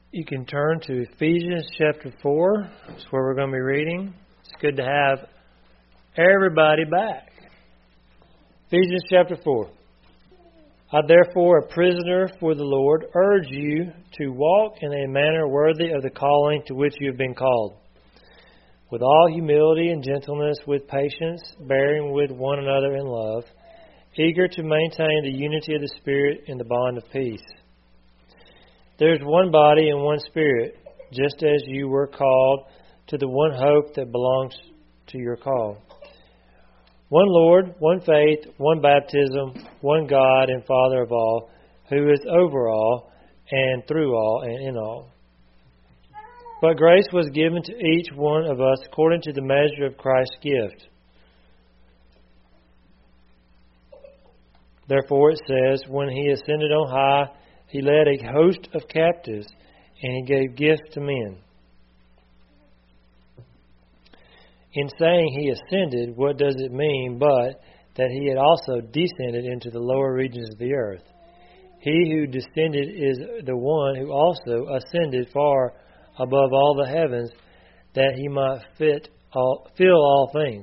You can turn to Ephesians chapter 4. That's where we're going to be reading. It's good to have everybody back. Ephesians chapter 4. I therefore, a prisoner for the Lord, urge you to walk in a manner worthy of the calling to which you have been called, with all humility and gentleness, with patience, bearing with one another in love, eager to maintain the unity of the Spirit in the bond of peace. There is one body and one Spirit, just as you were called to the one hope that belongs to your call. One Lord, one faith, one baptism, one God and Father of all, who is over all and through all and in all. But grace was given to each one of us according to the measure of Christ's gift. Therefore it says, when he ascended on high, he led a host of captives, and he gave gifts to men. In saying he ascended, what does it mean but that he had also descended into the lower regions of the earth? He who descended is the one who also ascended far above all the heavens, that he might fill all things.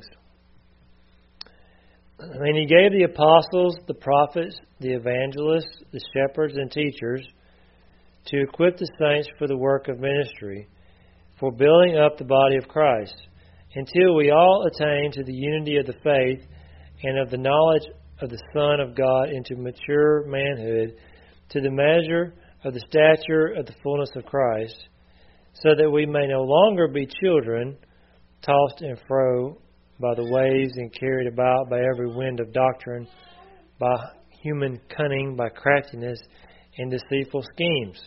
And he gave the apostles, the prophets, the evangelists, the shepherds, and teachers to equip the saints for the work of ministry, for building up the body of Christ, until we all attain to the unity of the faith and of the knowledge of the Son of God, into mature manhood, to the measure of the stature of the fullness of Christ, so that we may no longer be children, tossed and fro by the waves and carried about by every wind of doctrine, by human cunning, by craftiness and deceitful schemes.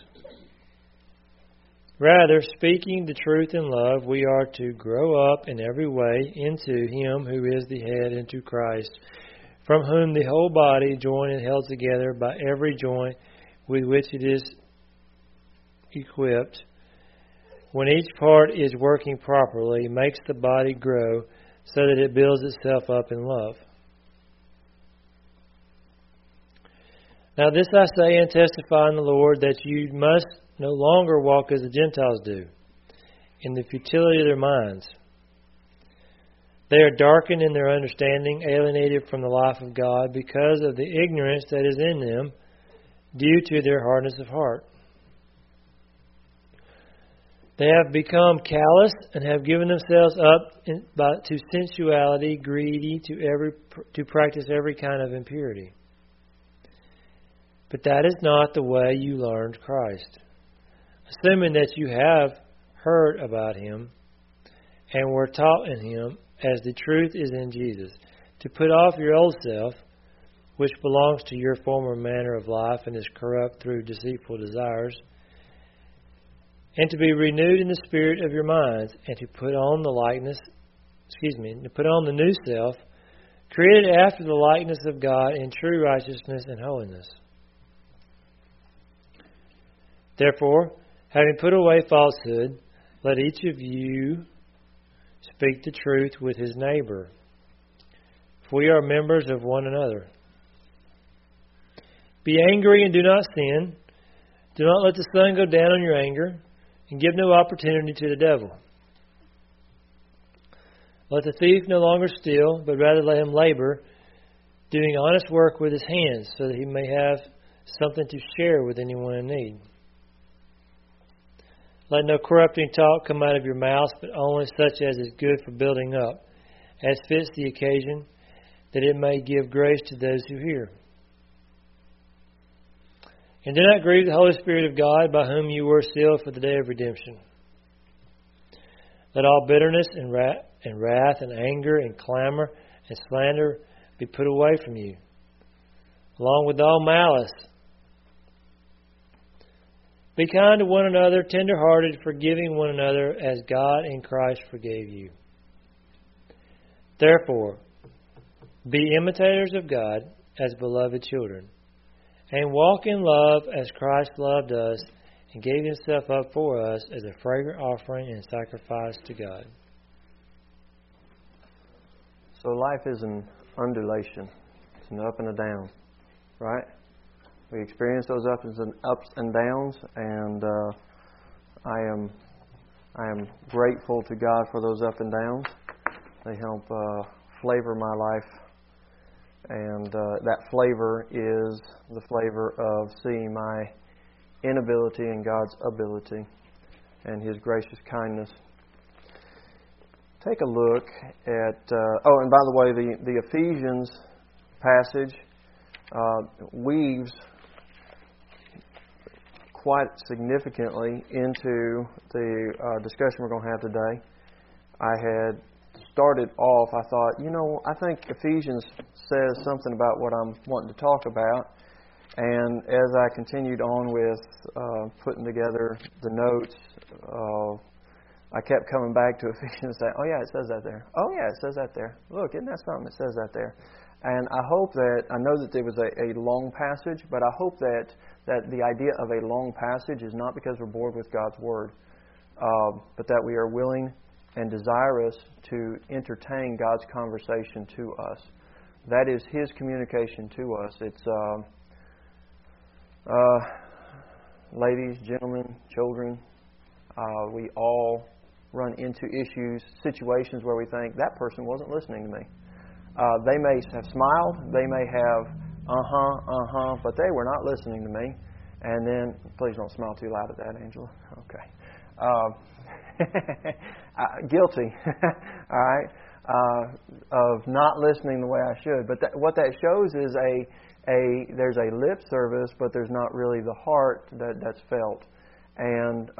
Rather, speaking the truth in love, we are to grow up in every way into Him who is the head, into Christ, from whom the whole body, joined and held together by every joint with which it is equipped, when each part is working properly, makes the body grow so that it builds itself up in love. Now this I say and testify in the Lord, that you must no longer walk as the Gentiles do, in the futility of their minds. They are darkened in their understanding, alienated from the life of God, because of the ignorance that is in them, due to their hardness of heart. They have become callous and have given themselves up to sensuality, greedy to practice every kind of impurity. But that is not the way you learned Christ. Assuming that you have heard about Him and were taught in Him, as the truth is in Jesus, to put off your old self, which belongs to your former manner of life and is corrupt through deceitful desires, and to be renewed in the spirit of your minds, and to put on the new self, created after the likeness of God in true righteousness and holiness. Therefore, having put away falsehood, let each of you speak the truth with his neighbor, for we are members of one another. Be angry and do not sin. Do not let the sun go down on your anger, and give no opportunity to the devil. Let the thief no longer steal, but rather let him labor, doing honest work with his hands, so that he may have something to share with anyone in need. Let no corrupting talk come out of your mouth, but only such as is good for building up, as fits the occasion, that it may give grace to those who hear. And do not grieve the Holy Spirit of God, by whom you were sealed for the day of redemption. Let all bitterness and wrath and anger and clamor and slander be put away from you, along with all malice. Be kind to one another, tender-hearted, forgiving one another, as God in Christ forgave you. Therefore, be imitators of God as beloved children, and walk in love as Christ loved us and gave Himself up for us as a fragrant offering and sacrifice to God. So life is an undulation. It's an up and a down, right? We experience those ups and downs, and I am grateful to God for those up and downs. They help flavor my life, and that flavor is the flavor of seeing my inability and God's ability and His gracious kindness. Take a look at... and by the way, the Ephesians passage weaves quite significantly into the discussion we're going to have today. I had started off, I thought, I think Ephesians says something about what I'm wanting to talk about. And as I continued on with putting together the notes, I kept coming back to Ephesians and saying, oh yeah, it says that there. Oh yeah, it says that there. Look, isn't that something? It says that there. And I hope that, I know that there was a long passage, but I hope that the idea of a long passage is not because we're bored with God's Word, but that we are willing and desirous to entertain God's conversation to us. That is His communication to us. It's, ladies, gentlemen, children, we all run into issues, situations where we think, that person wasn't listening to me. They may have smiled, they may have but they were not listening to me. And then, please don't smile too loud at that, Angela. Okay. Guilty, all right, of not listening the way I should. But what that shows is there's a lip service, but there's not really the heart that's felt. And,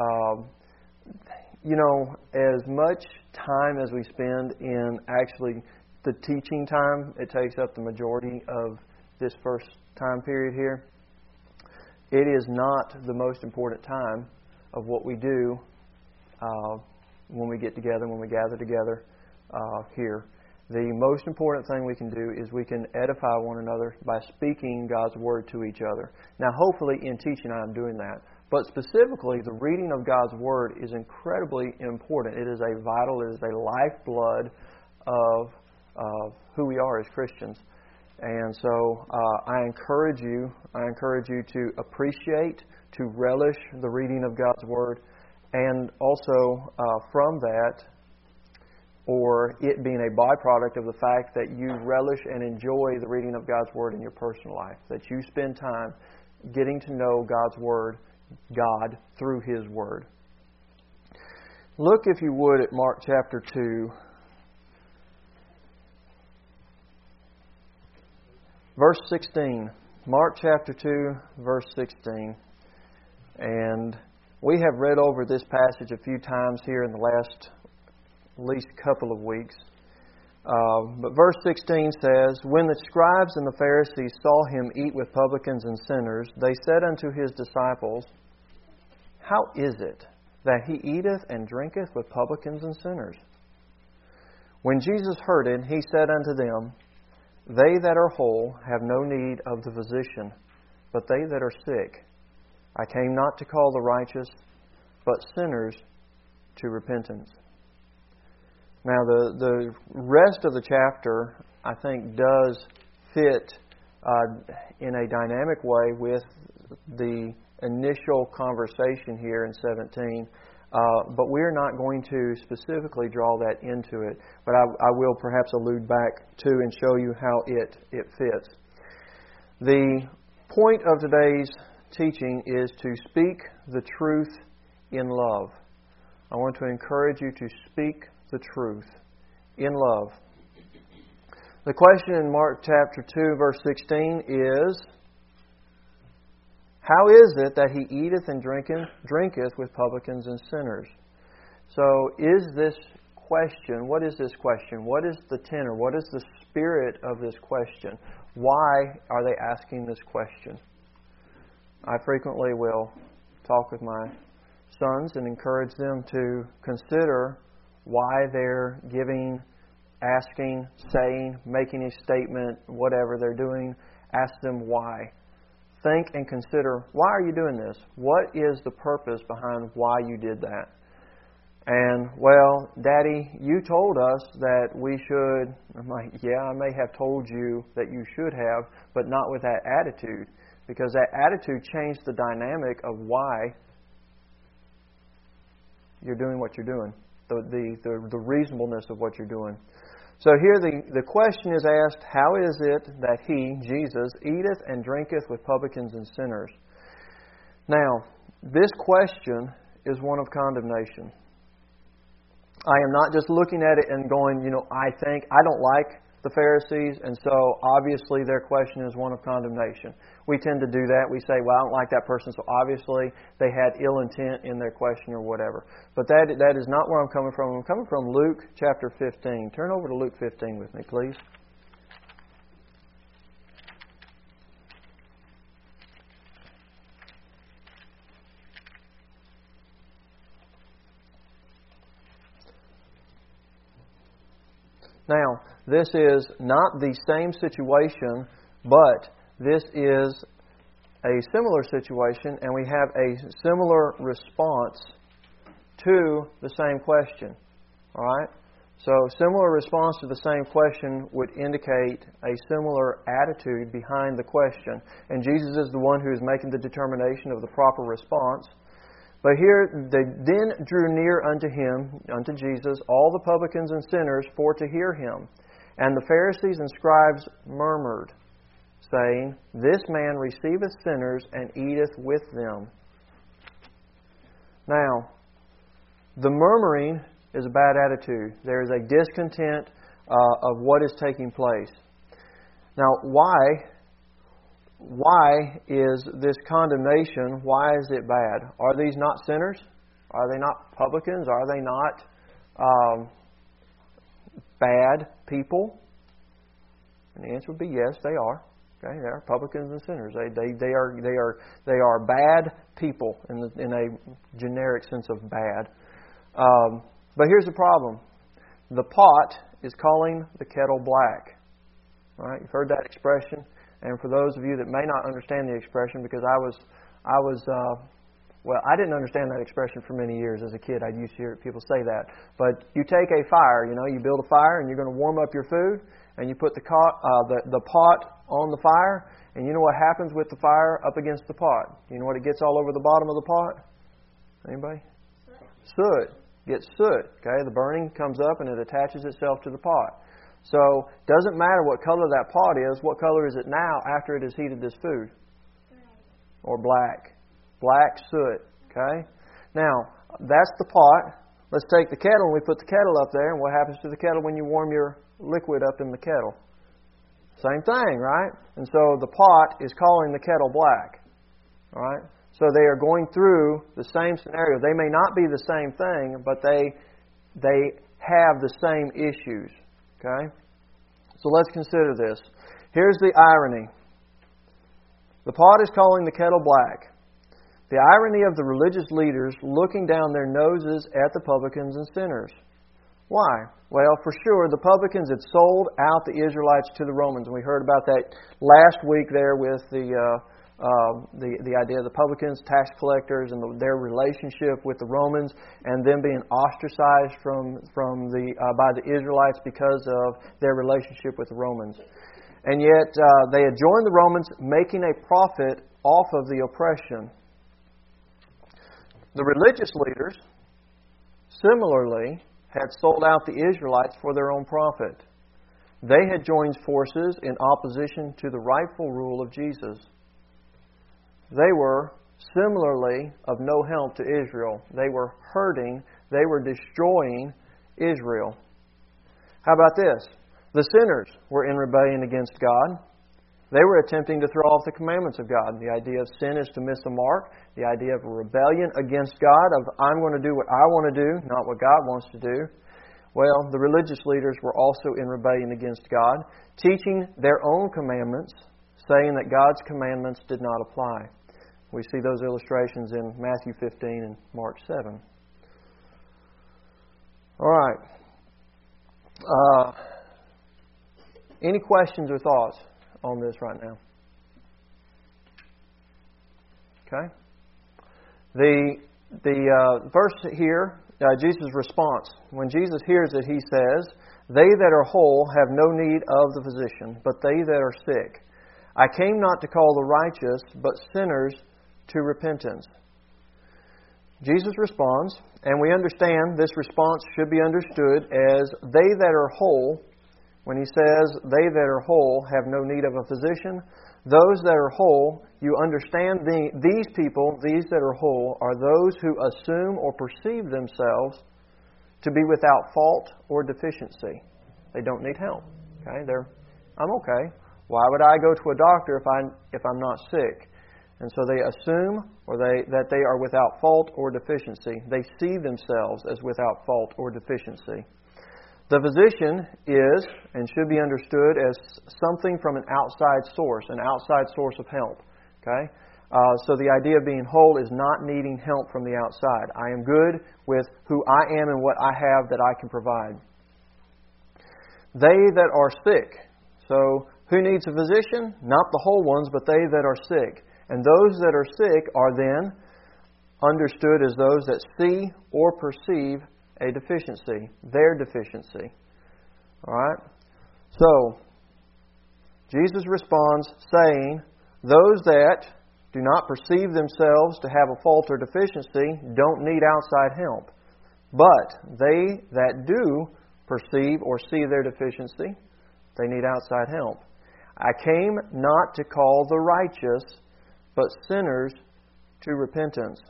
as much time as we spend in actually the teaching time, it takes up the majority of this first time period here. It is not the most important time of what we do when we get together, when we gather together here. The most important thing we can do is we can edify one another by speaking God's Word to each other. Now, hopefully in teaching I am doing that. But specifically, the reading of God's Word is incredibly important. It is a vital, it is a lifeblood of who we are as Christians. And so I encourage you to appreciate, to relish the reading of God's Word, and also from that, or it being a byproduct of the fact that you relish and enjoy the reading of God's Word in your personal life, that you spend time getting to know God's Word, God, through His Word. Look, if you would, at Mark chapter 2, verse 16. Mark chapter 2, verse 16. And we have read over this passage a few times here in the last at least couple of weeks. But verse 16 says, When the scribes and the Pharisees saw Him eat with publicans and sinners, they said unto His disciples, How is it that He eateth and drinketh with publicans and sinners? When Jesus heard it, He said unto them, They that are whole have no need of the physician, but they that are sick. I came not to call the righteous, but sinners to repentance. Now, the rest of the chapter, I think, does fit in a dynamic way with the initial conversation here in 17. But we're not going to specifically draw that into it. But I will perhaps allude back to and show you how it fits. The point of today's teaching is to speak the truth in love. I want to encourage you to speak the truth in love. The question in Mark chapter 2, verse 16 is, How is it that He eateth and drinketh with publicans and sinners? So is this question, what is this question? What is the tenor? What is the spirit of this question? Why are they asking this question? I frequently will talk with my sons and encourage them to consider why they're giving, asking, saying, making a statement, whatever they're doing. Ask them why. Think and consider, why are you doing this? What is the purpose behind why you did that? And, well, Daddy, you told us that we should. I'm like, yeah, I may have told you that you should have, but not with that attitude. Because that attitude changed the dynamic of why you're doing what you're doing, the reasonableness of what you're doing. So here the question is asked, how is it that He, Jesus, eateth and drinketh with publicans and sinners? Now, this question is one of condemnation. I am not just looking at it and going, I don't like the Pharisees, and so obviously their question is one of condemnation. We tend to do that. We say, well, I don't like that person, so obviously they had ill intent in their question or whatever. But that is not where I'm coming from. I'm coming from Luke chapter 15. Turn over to Luke 15 with me, please. Now, this is not the same situation, but this is a similar situation, and we have a similar response to the same question. All right? So, similar response to the same question would indicate a similar attitude behind the question. And Jesus is the one who is making the determination of the proper response. But here, they then drew near unto Him, unto Jesus, all the publicans and sinners for to hear Him. And the Pharisees and scribes murmured, saying, This man receiveth sinners and eateth with them. Now, the murmuring is a bad attitude. There is a discontent of what is taking place. Now, why is this condemnation, why is it bad? Are these not sinners? Are they not publicans? Are they not bad people? And the answer would be yes, they are. Okay, they are publicans and sinners. They are bad people in a generic sense of bad. But here's the problem: the pot is calling the kettle black. All right, you've heard that expression. And for those of you that may not understand the expression, because I didn't understand that expression for many years as a kid. I used to hear people say that. But you take a fire, you build a fire, and you're going to warm up your food, and you put the pot on the fire, and you know what happens with the fire up against the pot? You know what it gets all over the bottom of the pot? Anybody? Soot. Gets soot. Okay, the burning comes up and it attaches itself to the pot. So, it doesn't matter what color that pot is. What color is it now after it has heated this food? Or black. Black soot. Okay? Now, that's the pot. Let's take the kettle and we put the kettle up there. And what happens to the kettle when you warm your liquid up in the kettle? Same thing, right? And so the pot is calling the kettle black. All right? So they are going through the same scenario. They may not be the same thing, but they have the same issues. Okay? So let's consider this. Here's the irony. The pot is calling the kettle black. The irony of the religious leaders looking down their noses at the publicans and sinners. Why? Well, for sure, the publicans had sold out the Israelites to the Romans. And we heard about that last week there with the idea of the publicans, tax collectors, and their relationship with the Romans, and them being ostracized by the Israelites because of their relationship with the Romans. And yet they had joined the Romans, making a profit off of the oppression. The religious leaders, similarly, had sold out the Israelites for their own profit. They had joined forces in opposition to the rightful rule of Jesus. They were similarly of no help to Israel. They were hurting, they were destroying Israel. How about this? The sinners were in rebellion against God. They were attempting to throw off the commandments of God. The idea of sin is to miss the mark. The idea of a rebellion against God, of I'm going to do what I want to do, not what God wants to do. Well, the religious leaders were also in rebellion against God, teaching their own commandments, saying that God's commandments did not apply. We see those illustrations in Matthew 15 and Mark 7. All right. Any questions or thoughts on this right now? Okay. The verse here, Jesus' response. When Jesus hears it, He says, They that are whole have no need of the physician, but they that are sick. I came not to call the righteous, but sinners to repentance. Jesus responds, and we understand this response should be understood as they that are whole. When He says they that are whole have no need of a physician, those that are whole, you understand these people, these that are whole, are those who assume or perceive themselves to be without fault or deficiency. They don't need help. Okay, I'm okay. Why would I go to a doctor if I'm not sick? And so they assume that they are without fault or deficiency. They see themselves as without fault or deficiency. The physician is and should be understood as something from an outside source of help. Okay, so the idea of being whole is not needing help from the outside. I am good with who I am and what I have that I can provide. They that are sick. So who needs a physician? Not the whole ones, but they that are sick. And those that are sick are then understood as those that see or perceive a deficiency, their deficiency. All right? So, Jesus responds saying, those that do not perceive themselves to have a fault or deficiency don't need outside help. But they that do perceive or see their deficiency, they need outside help. I came not to call the righteous, but sinners to repentance.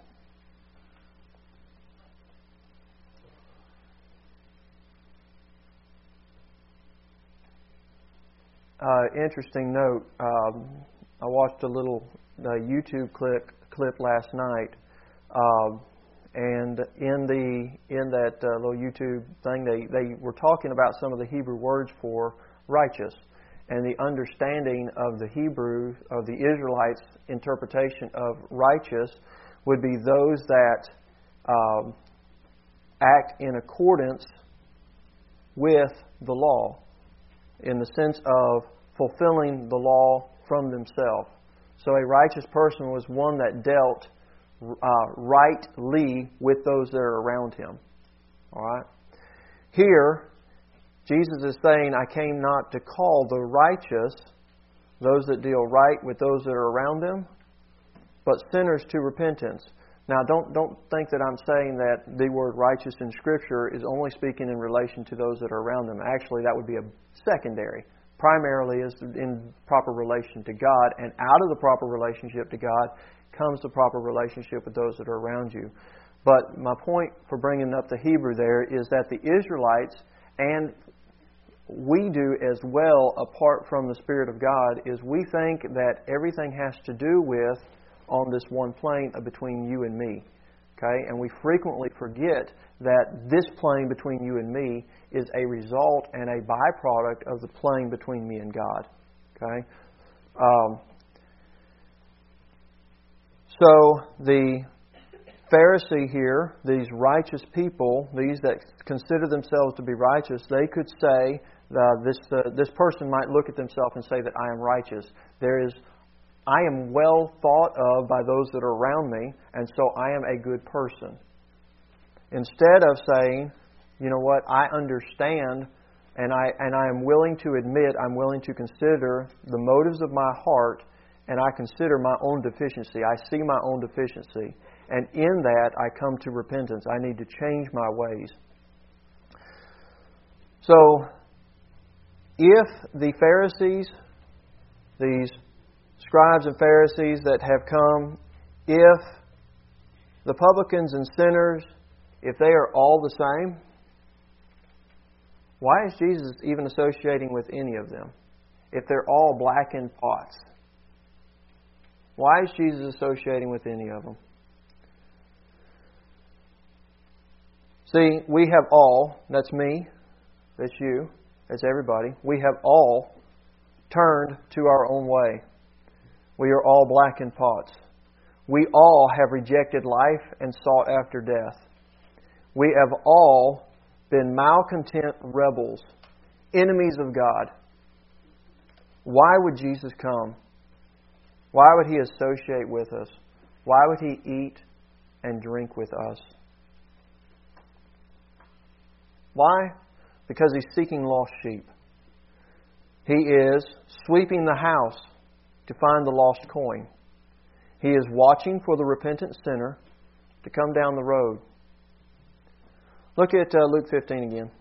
Interesting note. I watched a little YouTube clip last night, and in that little YouTube thing, they were talking about some of the Hebrew words for righteous, and the understanding of the Hebrew of the Israelites' interpretation of righteous would be those that act in accordance with the law, in the sense of fulfilling the law from themselves. So a righteous person was one that dealt rightly with those that are around him. All right. Here, Jesus is saying, I came not to call the righteous, those that deal right with those that are around them, but sinners to repentance. Now, don't think that I'm saying that the word righteous in Scripture is only speaking in relation to those that are around them. Actually, that would be a secondary. Primarily is in proper relation to God, and out of the proper relationship to God comes the proper relationship with those that are around you. But my point for bringing up the Hebrew there is that the Israelites, and we do as well apart from the Spirit of God, is we think that everything has to do with on this one plane between you and me. Okay? And we frequently forget that this plane between you and me is a result and a byproduct of the plane between me and God. Okay? So the Pharisee here, these righteous people, these that consider themselves to be righteous, they could say, this person might look at themselves and say that I am righteous. I am well thought of by those that are around me, and so I am a good person. Instead of saying, you know what, I understand, and I am willing to admit, I'm willing to consider the motives of my heart, and I consider my own deficiency. I see my own deficiency. And in that, I come to repentance. I need to change my ways. So, if the Pharisees, these scribes and Pharisees that have come, if the publicans and sinners, if they are all the same, why is Jesus even associating with any of them? If they're all blackened pots, why is Jesus associating with any of them? See, we have all, that's me, that's you, that's everybody, we have all turned to our own way. We are all blackened pots. We all have rejected life and sought after death. We have all been malcontent rebels, enemies of God. Why would Jesus come? Why would He associate with us? Why would He eat and drink with us? Why? Because He's seeking lost sheep. He is sweeping the house to find the lost coin. He is watching for the repentant sinner to come down the road. Look at Luke 15 again.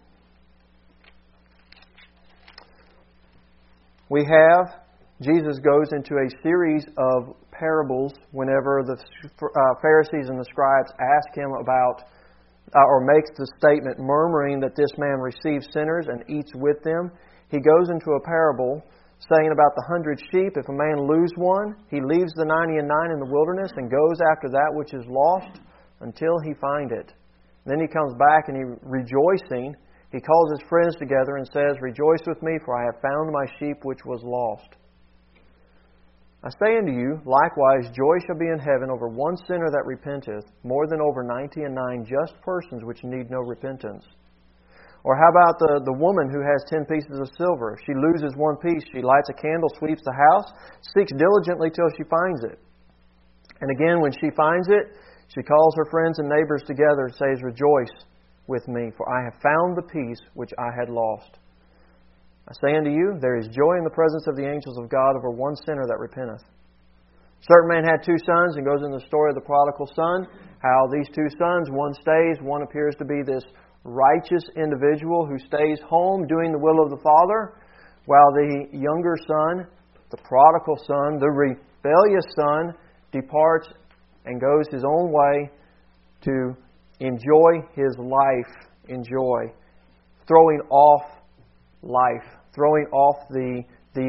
We have, Jesus goes into a series of parables whenever the Pharisees and the scribes ask Him about, or makes the statement, murmuring that this man receives sinners and eats with them. He goes into a parable saying about the 100 sheep. If a man lose one, he leaves the 99 in the wilderness and goes after that which is lost until he find it. Then he comes back and he, rejoicing, he calls his friends together and says, "Rejoice with me, for I have found my sheep which was lost." I say unto you, likewise, joy shall be in heaven over one sinner that repenteth, more than over 99 just persons which need no repentance. Or how about the woman who has 10 pieces of silver? She loses one piece. She lights a candle, sweeps the house, seeks diligently till she finds it. And again, when she finds it, she calls her friends and neighbors together and says, "Rejoice with me, for I have found the piece which I had lost." I say unto you, there is joy in the presence of the angels of God over one sinner that repenteth. A certain man had 2 sons, and goes in the story of the prodigal son, how these 2 sons, one stays, one appears to be this righteous individual who stays home doing the will of the Father, while the younger son, the prodigal son, the rebellious son, departs and goes his own way to enjoy his life in joy, throwing off life, throwing off the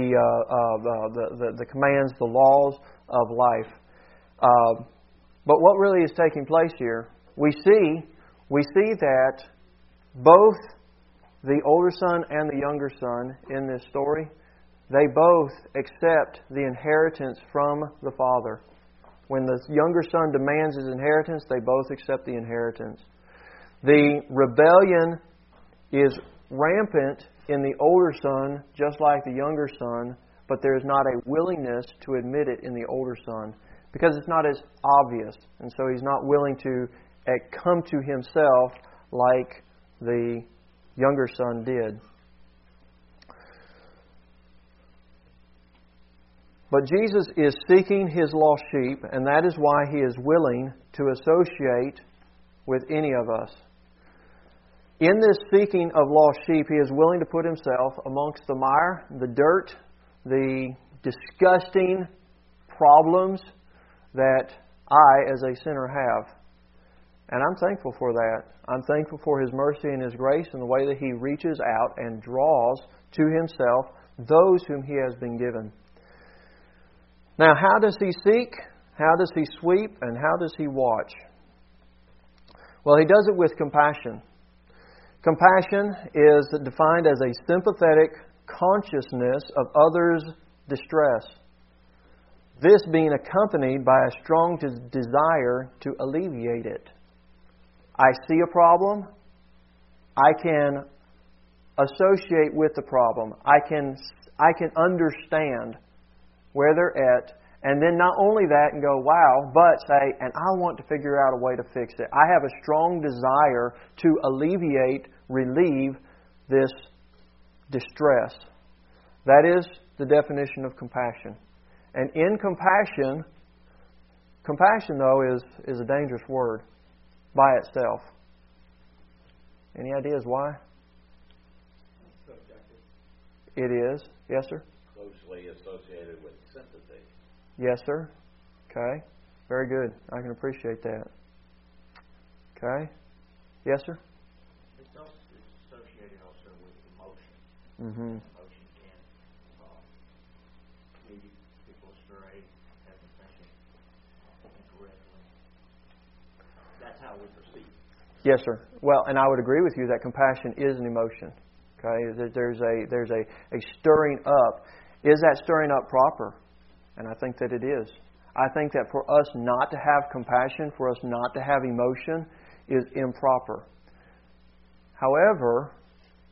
commands, the laws of life. But what really is taking place here? We see that both the older son and the younger son in this story, they both accept the inheritance from the father. When the younger son demands his inheritance, they both accept the inheritance. The rebellion is rampant in the older son, just like the younger son, but there is not a willingness to admit it in the older son because it's not as obvious, and so he's not willing to come to himself like the younger son did. But Jesus is seeking His lost sheep, and that is why He is willing to associate with any of us. In this seeking of lost sheep, He is willing to put Himself amongst the mire, the dirt, the disgusting problems that I, as a sinner, have. And I'm thankful for that. I'm thankful for His mercy and His grace and the way that He reaches out and draws to Himself those whom He has been given. Now, how does He seek? How does He sweep? And how does He watch? Well, He does it with compassion. Compassion is defined as a sympathetic consciousness of others' distress. This being accompanied by a strong desire to alleviate it. I see a problem. I can associate with the problem. I can understand where they're at. And then not only that and go, wow, but say, and I want to figure out a way to fix it. I have a strong desire to alleviate, relieve this distress. That is the definition of compassion. And in compassion though is a dangerous word by itself. Any ideas why? Subjective. It is. Yes, sir? Closely associated with sympathy. Yes, sir. Okay. Very good. I can appreciate that. Okay. Yes, sir? It's associated also with emotion. Mm-hmm. Emotion can lead people astray, have them thinking incorrectly. That's how we perceive it. Yes, sir. Well, and I would agree with you that compassion is an emotion. Okay. There's a stirring up. Is that stirring up proper? And I think that it is. I think that for us not to have compassion, for us not to have emotion, is improper. However,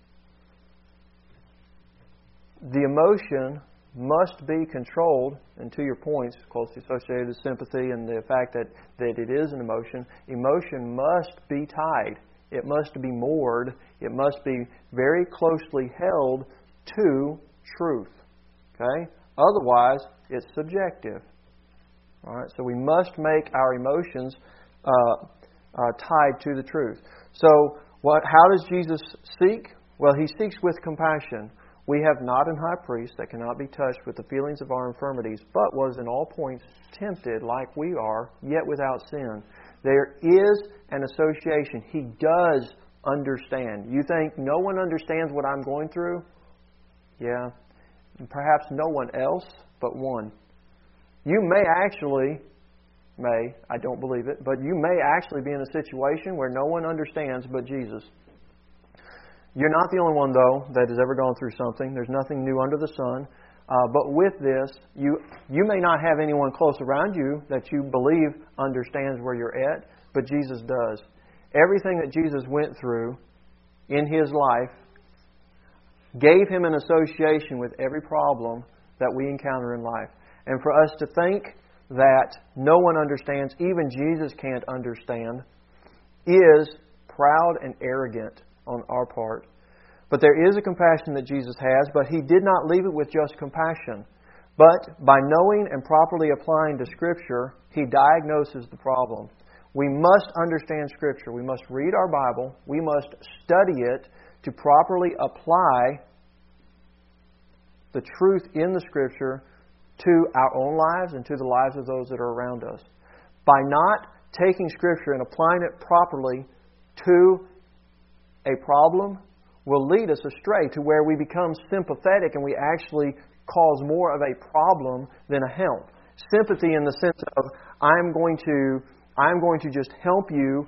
the emotion must be controlled, and to your points, closely associated with sympathy and the fact that it is an emotion, emotion must be tied. It must be moored. It must be very closely held to truth. Okay? Otherwise, it's subjective. All right? So we must make our emotions tied to the truth. So, how does Jesus seek? Well, He seeks with compassion. We have not an high priest that cannot be touched with the feelings of our infirmities, but was in all points tempted like we are, yet without sin. There is an association. He does understand. You think no one understands what I'm going through? Yeah. Perhaps no one else but one. You may actually, I don't believe it, but you may actually be in a situation where no one understands but Jesus. You're not the only one, though, that has ever gone through something. There's nothing new under the sun. But with this, you may not have anyone close around you that you believe understands where you're at, but Jesus does. Everything that Jesus went through in His life gave Him an association with every problem that we encounter in life. And for us to think that no one understands, even Jesus can't understand, is proud and arrogant on our part. But there is a compassion that Jesus has, but He did not leave it with just compassion. But by knowing and properly applying to Scripture, He diagnoses the problem. We must understand Scripture. We must read our Bible. We must study it to properly apply the truth in the Scripture to our own lives and to the lives of those that are around us. By not taking Scripture and applying it properly to a problem will lead us astray to where we become sympathetic and we actually cause more of a problem than a help. Sympathy in the sense of I'm going to just help you.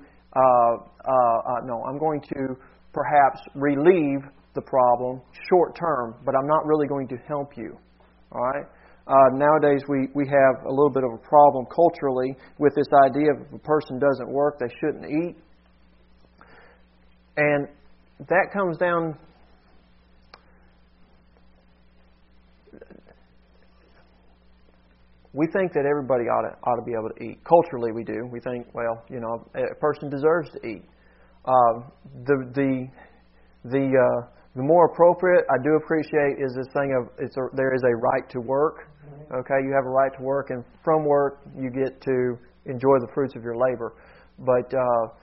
No, I'm going to perhaps relieve the problem short term, but I'm not really going to help you. All right. Nowadays we have a little bit of a problem culturally with this idea of if a person doesn't work, they shouldn't eat. And that comes down. We think that everybody ought to be able to eat. Culturally, we do. We think, well, a person deserves to eat. The more appropriate, I do appreciate, is this thing of there is a right to work. Okay, you have a right to work, and from work you get to enjoy the fruits of your labor. But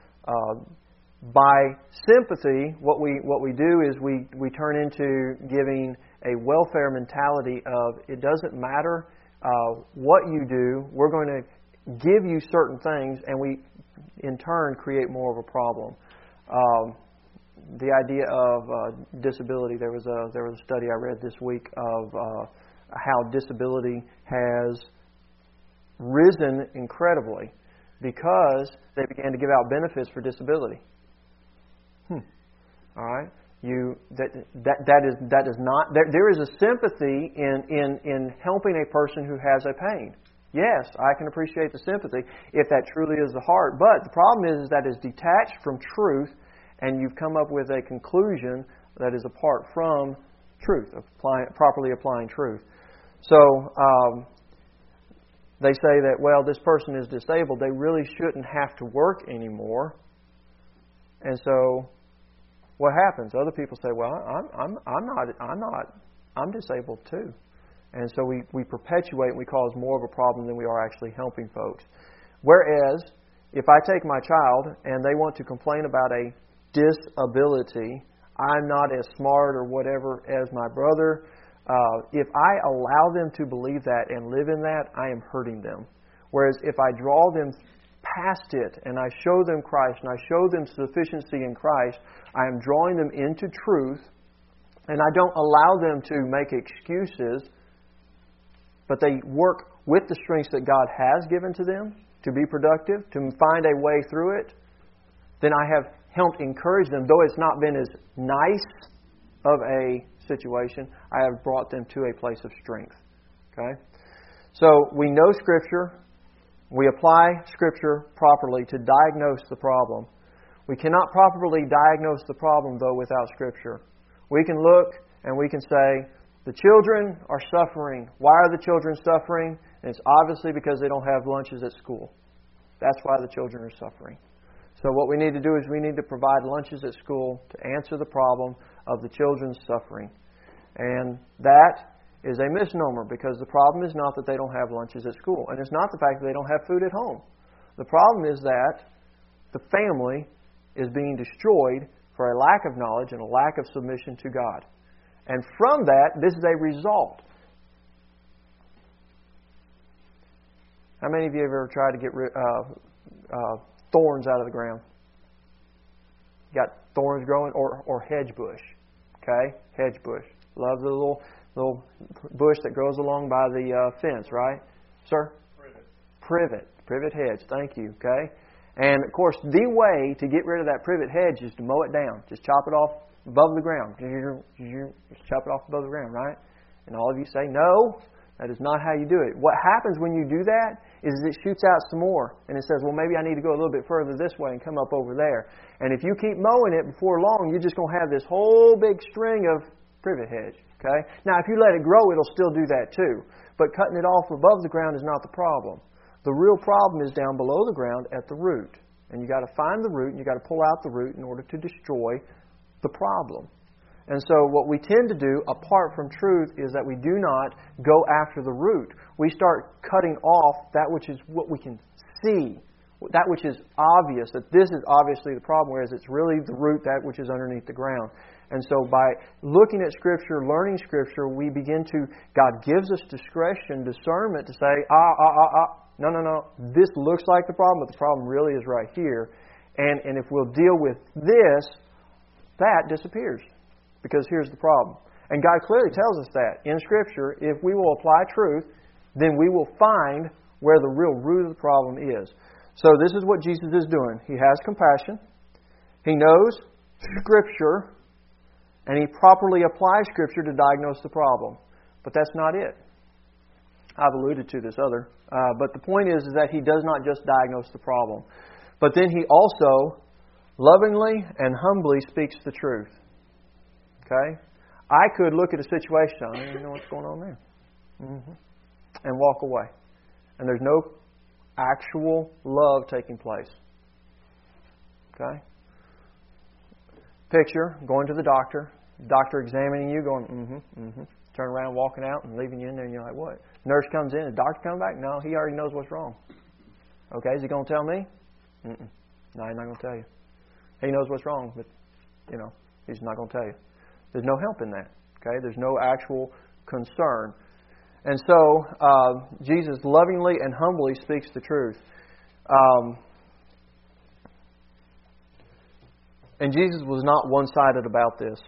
by sympathy, what we do is we turn into giving a welfare mentality of it doesn't matter what you do, we're going to give you certain things, and we in turn create more of a problem. The idea of disability. There was a study I read this week of how disability has risen incredibly because they began to give out benefits for disability. All right, that is not. There is a sympathy in helping a person who has a pain. Yes, I can appreciate the sympathy if that truly is the heart. But the problem is that it's detached from truth, and you've come up with a conclusion that is apart from truth, properly applying truth. So they say that, well, this person is disabled. They really shouldn't have to work anymore. And so what happens? Other people say, well, I'm disabled too. And so we perpetuate and we cause more of a problem than we are actually helping folks. Whereas, if I take my child and they want to complain about a disability, I'm not as smart or whatever as my brother. If I allow them to believe that and live in that, I am hurting them. Whereas if I draw them past it and I show them Christ and I show them sufficiency in Christ, I am drawing them into truth, and I don't allow them to make excuses, but they work with the strengths that God has given to them to be productive, to find a way through it. Then I have helped encourage them, though it's not been as nice of a situation, I have brought them to a place of strength. Okay? So we know Scripture. We apply Scripture properly to diagnose the problem. We cannot properly diagnose the problem, though, without Scripture. We can look and we can say, the children are suffering. Why are the children suffering? And it's obviously because they don't have lunches at school. That's why the children are suffering. So what we need to do is we need to provide lunches at school to answer the problem of the children's suffering. And that is a misnomer, because the problem is not that they don't have lunches at school. And it's not the fact that they don't have food at home. The problem is that the family is being destroyed for a lack of knowledge and a lack of submission to God. And from that, this is a result. How many of you have ever tried to get thorns out of the ground? You got thorns growing, or hedge bush. Okay, hedge bush. Love the little bush that grows along by the fence, right, sir? Privet hedge. Thank you. Okay, and of course, the way to get rid of that privet hedge is to mow it down. Just chop it off above the ground. Just chop it off above the ground, right? And all of you say, no, that is not how you do it. What happens when you do that is it shoots out some more. And it says, well, maybe I need to go a little bit further this way and come up over there. And if you keep mowing it, before long, you're just going to have this whole big string of privet hedge. Okay? Now, if you let it grow, it'll still do that too. But cutting it off above the ground is not the problem. The real problem is down below the ground at the root. And you got to find the root and you got to pull out the root in order to destroy the problem. And so what we tend to do, apart from truth, is that we do not go after the root. We start cutting off that which is what we can see, that which is obvious, that this is obviously the problem, whereas it's really the root, that which is underneath the ground. And so by looking at Scripture, learning Scripture, we begin to, God gives us discretion, discernment to say, no, this looks like the problem, but the problem really is right here. And if we'll deal with this, that disappears. Because here's the problem. And God clearly tells us that in Scripture. If we will apply truth, then we will find where the real root of the problem is. So this is what Jesus is doing. He has compassion. He knows Scripture. And He properly applies Scripture to diagnose the problem. But that's not it. I've alluded to this other. But the point is that He does not just diagnose the problem. But then He also lovingly and humbly speaks the truth. Okay? I could look at a situation, I don't even know what's going on there. And walk away. And there's no actual love taking place. Okay? Picture, going to the doctor examining you, going, turn around, walking out, and leaving you in there, and you're like, what? Nurse comes in, the doctor comes back? No, he already knows what's wrong. Okay, is he going to tell me? No, he's not going to tell you. He knows what's wrong, but, he's not going to tell you. There's no help in that. Okay? There's no actual concern. And so, Jesus lovingly and humbly speaks the truth. And Jesus was not one-sided about this.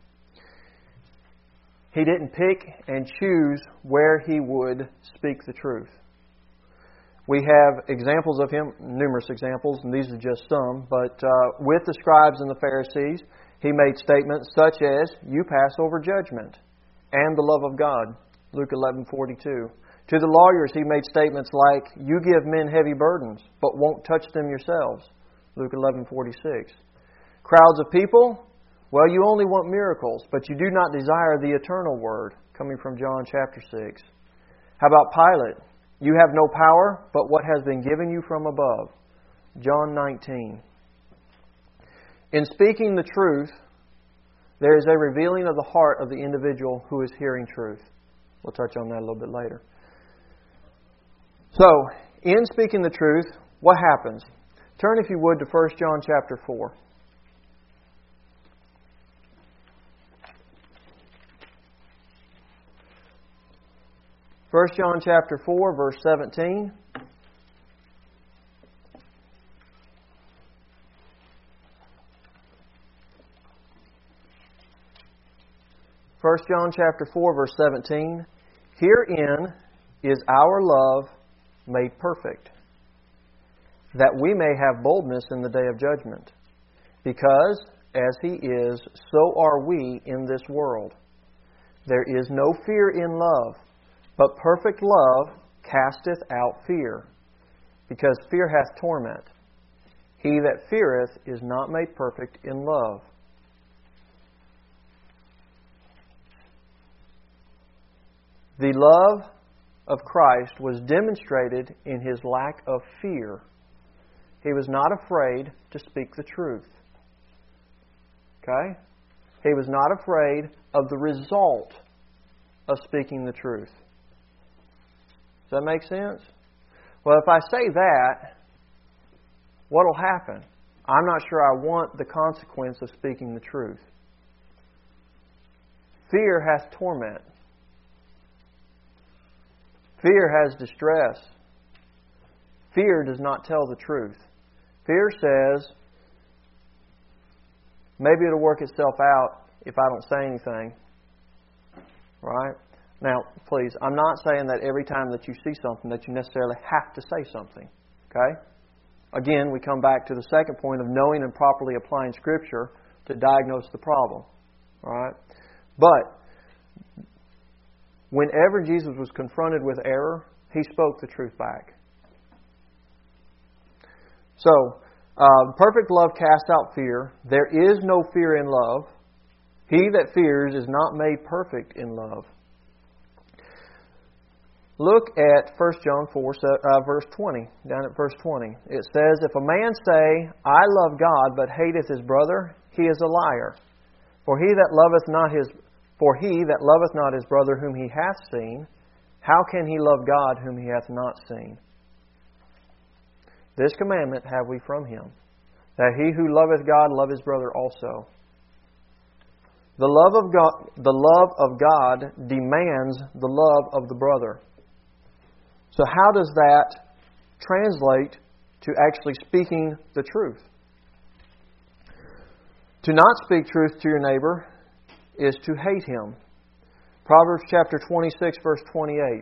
He didn't pick and choose where He would speak the truth. We have examples of Him, numerous examples, and these are just some, but with the scribes and the Pharisees, He made statements such as, you pass over judgment and the love of God, Luke 11:42. To the lawyers, He made statements like, you give men heavy burdens, but won't touch them yourselves, Luke 11:46. Crowds of people, well, you only want miracles, but you do not desire the eternal word, coming from John chapter 6. How about Pilate? You have no power, but what has been given you from above, John 19. In speaking the truth, there is a revealing of the heart of the individual who is hearing truth. We'll touch on that a little bit later. So, in speaking the truth, what happens? Turn, if you would, to 1 John chapter 4. 1 John chapter 4, verse 17. 1 John chapter 4, verse 17. Herein is our love made perfect, that we may have boldness in the day of judgment. Because as He is, so are we in this world. There is no fear in love, but perfect love casteth out fear, because fear hath torment. He that feareth is not made perfect in love. The love of Christ was demonstrated in His lack of fear. He was not afraid to speak the truth. Okay? He was not afraid of the result of speaking the truth. Does that make sense? Well, if I say that, what will happen? I'm not sure I want the consequence of speaking the truth. Fear has torment. Fear has distress. Fear does not tell the truth. Fear says, maybe it'll work itself out if I don't say anything. Right? Now, please, I'm not saying that every time that you see something that you necessarily have to say something. Okay? Again, we come back to the second point of knowing and properly applying Scripture to diagnose the problem. Right? But whenever Jesus was confronted with error, He spoke the truth back. So, perfect love casts out fear. There is no fear in love. He that fears is not made perfect in love. Look at 1 John 4, verse 20. Down at verse 20. It says, If a man say, I love God, but hateth his brother, he is a liar. For he that loveth not his brother whom he hath seen, how can he love God whom he hath not seen? This commandment have we from Him, that he who loveth God love his brother also. The love of God demands the love of the brother. So how does that translate to actually speaking the truth? To not speak truth to your neighbor is to hate him. Proverbs chapter 26, verse 28.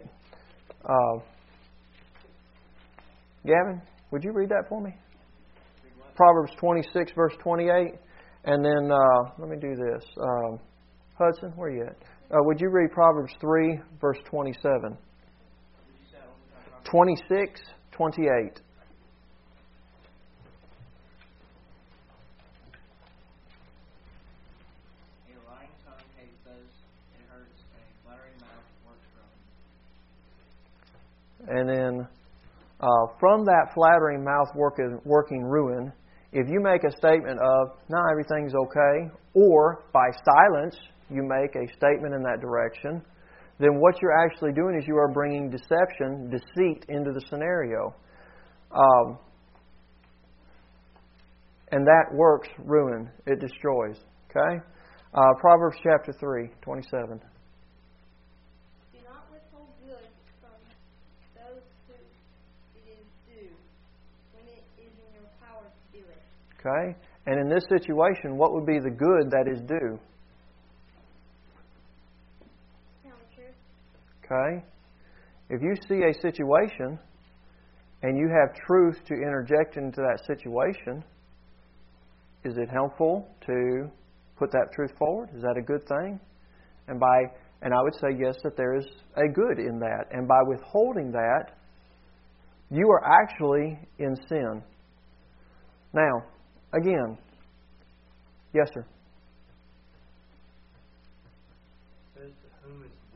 Gavin, would you read that for me? Proverbs 26, verse 28. And then, let me do this. Hudson, where are you at? Would you read Proverbs 3, verse 27? 26, 28. A lying tongue hates those it hurts, and a flattering mouth works ruin. And then, from that flattering mouth working ruin, if you make a statement of, "No, everything's okay," or by silence you make a statement in that direction, then what you're actually doing is you are bringing deception, deceit into the scenario. And that works ruin. It destroys. Okay? Proverbs chapter 3, 27. Do not withhold good from those who it is due, when it is in your power to do it. Okay? And in this situation, what would be the good that is due? Tell the truth. Okay? If you see a situation and you have truth to interject into that situation, is it helpful to put that truth forward? Is that a good thing? And I would say yes, that there is a good in that. And by withholding that, you are actually in sin. Now, again, yes, sir. Says to whom is due.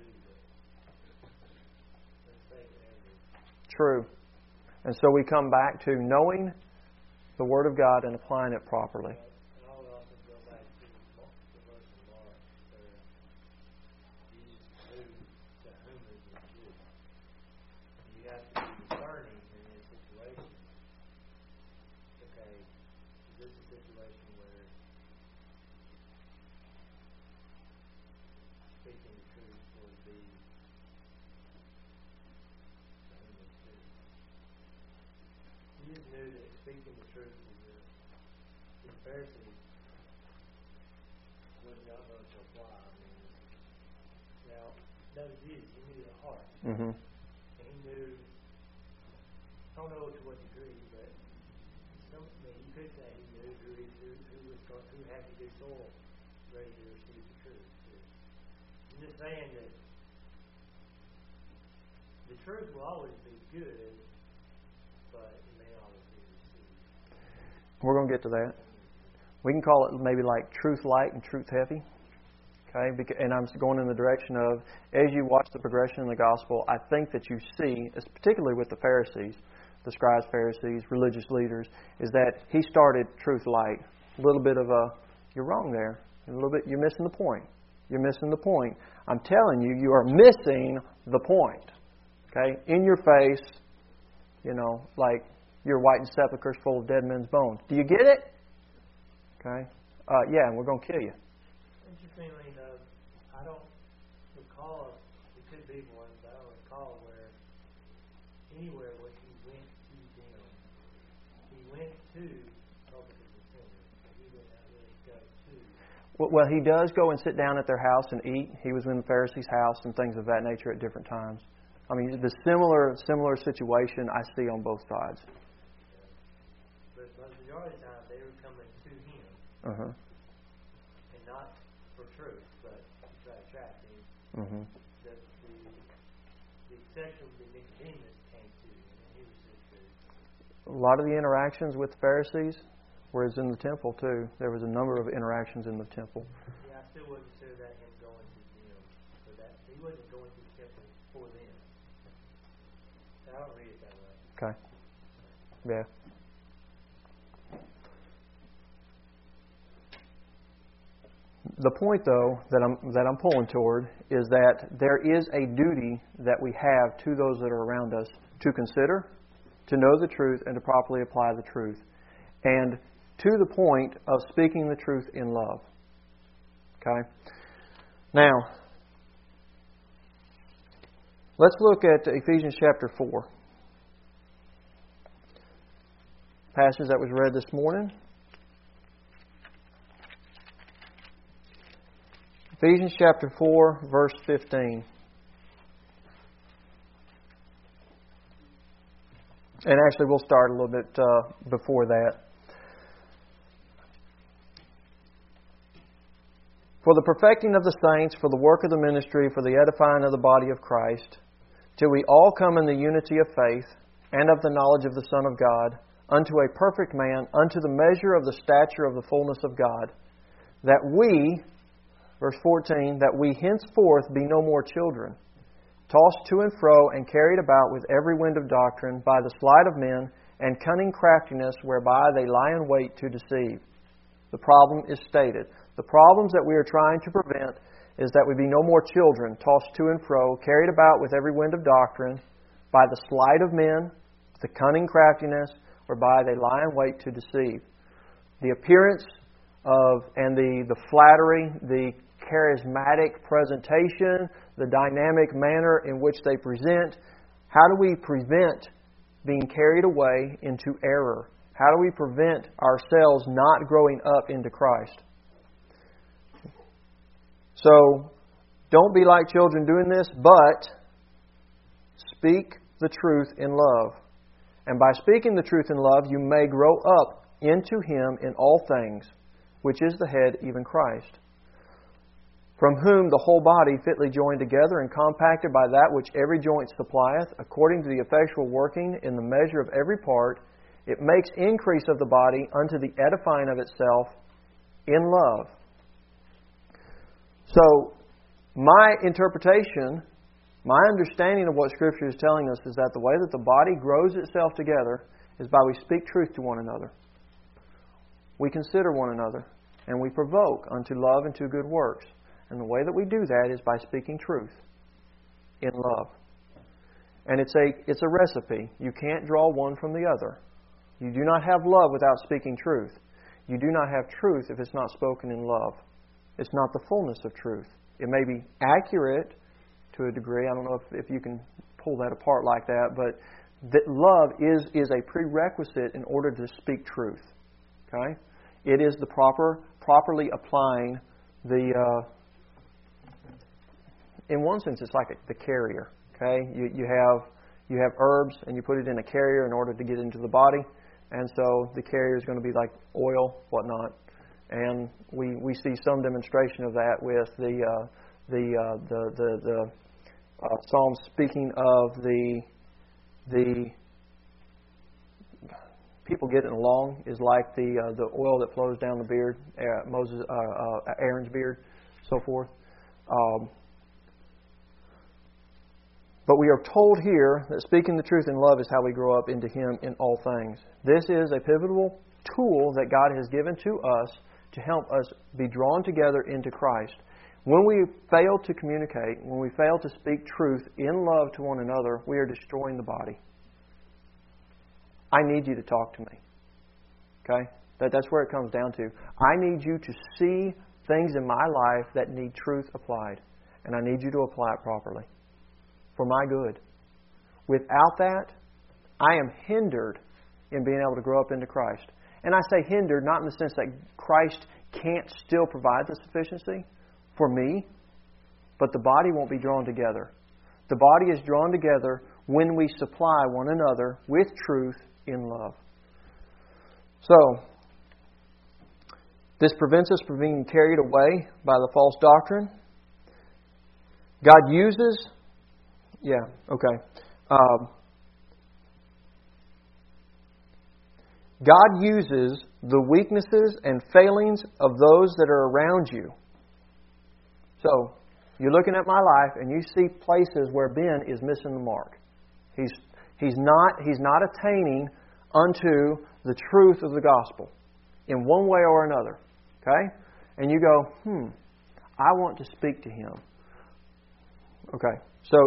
True. And so we come back to knowing the Word of God and applying it properly. And I would also go back to the verse in Mark where Jesus knew to whom it was due. You have to be discerning in this situation. Okay, is this a situation where speaking the truth would be to whom it's due? Jesus knew that speaking the truth to the Pharisees was not going to apply. I mean, now, that was Jesus. He knew the heart. Mm-hmm. And he knew, I don't know to what degree, but you could say he knew who had to be soul ready to receive the truth. I'm just saying that the truth will always be good, but it may always be received. We're going to get to that. We can call it maybe like truth light and truth heavy. Okay? And I'm going in the direction of, as you watch the progression in the gospel, I think that you see, particularly with the Pharisees, the scribes, Pharisees, religious leaders, is that he started truth light. A little bit of you're wrong there. A little bit, you're missing the point. You're missing the point. I'm telling you, you are missing the point. Okay? In your face, like You're whitened sepulchres full of dead men's bones. Do you get it? Okay. Yeah, and we're going to kill you. Interestingly enough, I don't recall, it could be one, but I don't recall anywhere where he went to them. He went to Publicus the sinner, but he did not really go to. Well, he does go and sit down at their house and eat. He was in the Pharisees' house and things of that nature at different times. I mean, the similar situation I see on both sides. But the majority of the time, they were coming to him. Uh-huh. And not for truth, but to try to trap him. Mm-hmm. The exception would be Nicodemus came to him, and he was his truth. A lot of the interactions with the Pharisees were in the temple, too. There was a number of interactions in the temple. Yeah, I still wouldn't consider that him going to them. For that, he wasn't going to the temple for them. I don't read it that way. Okay. Yeah. The point, though, that I'm pulling toward is that there is a duty that we have to those that are around us to consider, to know the truth, and to properly apply the truth. And to the point of speaking the truth in love. Okay? Now, let's look at Ephesians chapter 4. Passage that was read this morning. Ephesians chapter 4, verse 15. And actually, we'll start a little bit before that. For the perfecting of the saints, for the work of the ministry, for the edifying of the body of Christ, till we all come in the unity of faith and of the knowledge of the Son of God, unto a perfect man, unto the measure of the stature of the fullness of God, that we, verse 14, that we henceforth be no more children, tossed to and fro and carried about with every wind of doctrine by the sleight of men and cunning craftiness whereby they lie in wait to deceive. The problem is stated. The problems that we are trying to prevent is that we be no more children, tossed to and fro, carried about with every wind of doctrine by the sleight of men, the cunning craftiness whereby they lie in wait to deceive. The appearance of, and the flattery, the charismatic presentation, the dynamic manner in which they present. How do we prevent being carried away into error? How do we prevent ourselves not growing up into Christ? So, don't be like children doing this, but speak the truth in love. And by speaking the truth in love, you may grow up into Him in all things, which is the head, even Christ, from whom the whole body fitly joined together and compacted by that which every joint supplieth, according to the effectual working in the measure of every part, it makes increase of the body unto the edifying of itself in love. So, my interpretation, my understanding of what Scripture is telling us is that the way that the body grows itself together is by we speak truth to one another. We consider one another, and we provoke unto love and to good works. And the way that we do that is by speaking truth in love. And it's a recipe. You can't draw one from the other. You do not have love without speaking truth. You do not have truth if it's not spoken in love. It's not the fullness of truth. It may be accurate to a degree. I don't know if you can pull that apart like that, but that love is a prerequisite in order to speak truth. Okay? It is the properly applying the. In one sense, it's like the carrier. Okay, you have herbs and you put it in a carrier in order to get into the body, and so the carrier is going to be like oil, whatnot. And we see some demonstration of that with the Psalm speaking of the people getting along is like the oil that flows down the beard, Aaron's beard, so forth. But we are told here that speaking the truth in love is how we grow up into Him in all things. This is a pivotal tool that God has given to us to help us be drawn together into Christ. When we fail to communicate, when we fail to speak truth in love to one another, we are destroying the body. I need you to talk to me. Okay? That's where it comes down to. I need you to see things in my life that need truth applied. And I need you to apply it properly. For my good. Without that, I am hindered in being able to grow up into Christ. And I say hindered not in the sense that Christ can't still provide the sufficiency for me, but the body won't be drawn together. The body is drawn together when we supply one another with truth in love. So, this prevents us from being carried away by the false doctrine. God uses... God uses the weaknesses and failings of those that are around you. So, you're looking at my life and you see places where Ben is missing the mark. He's not attaining unto the truth of the gospel in one way or another. Okay? And you go, I want to speak to him. Okay. So,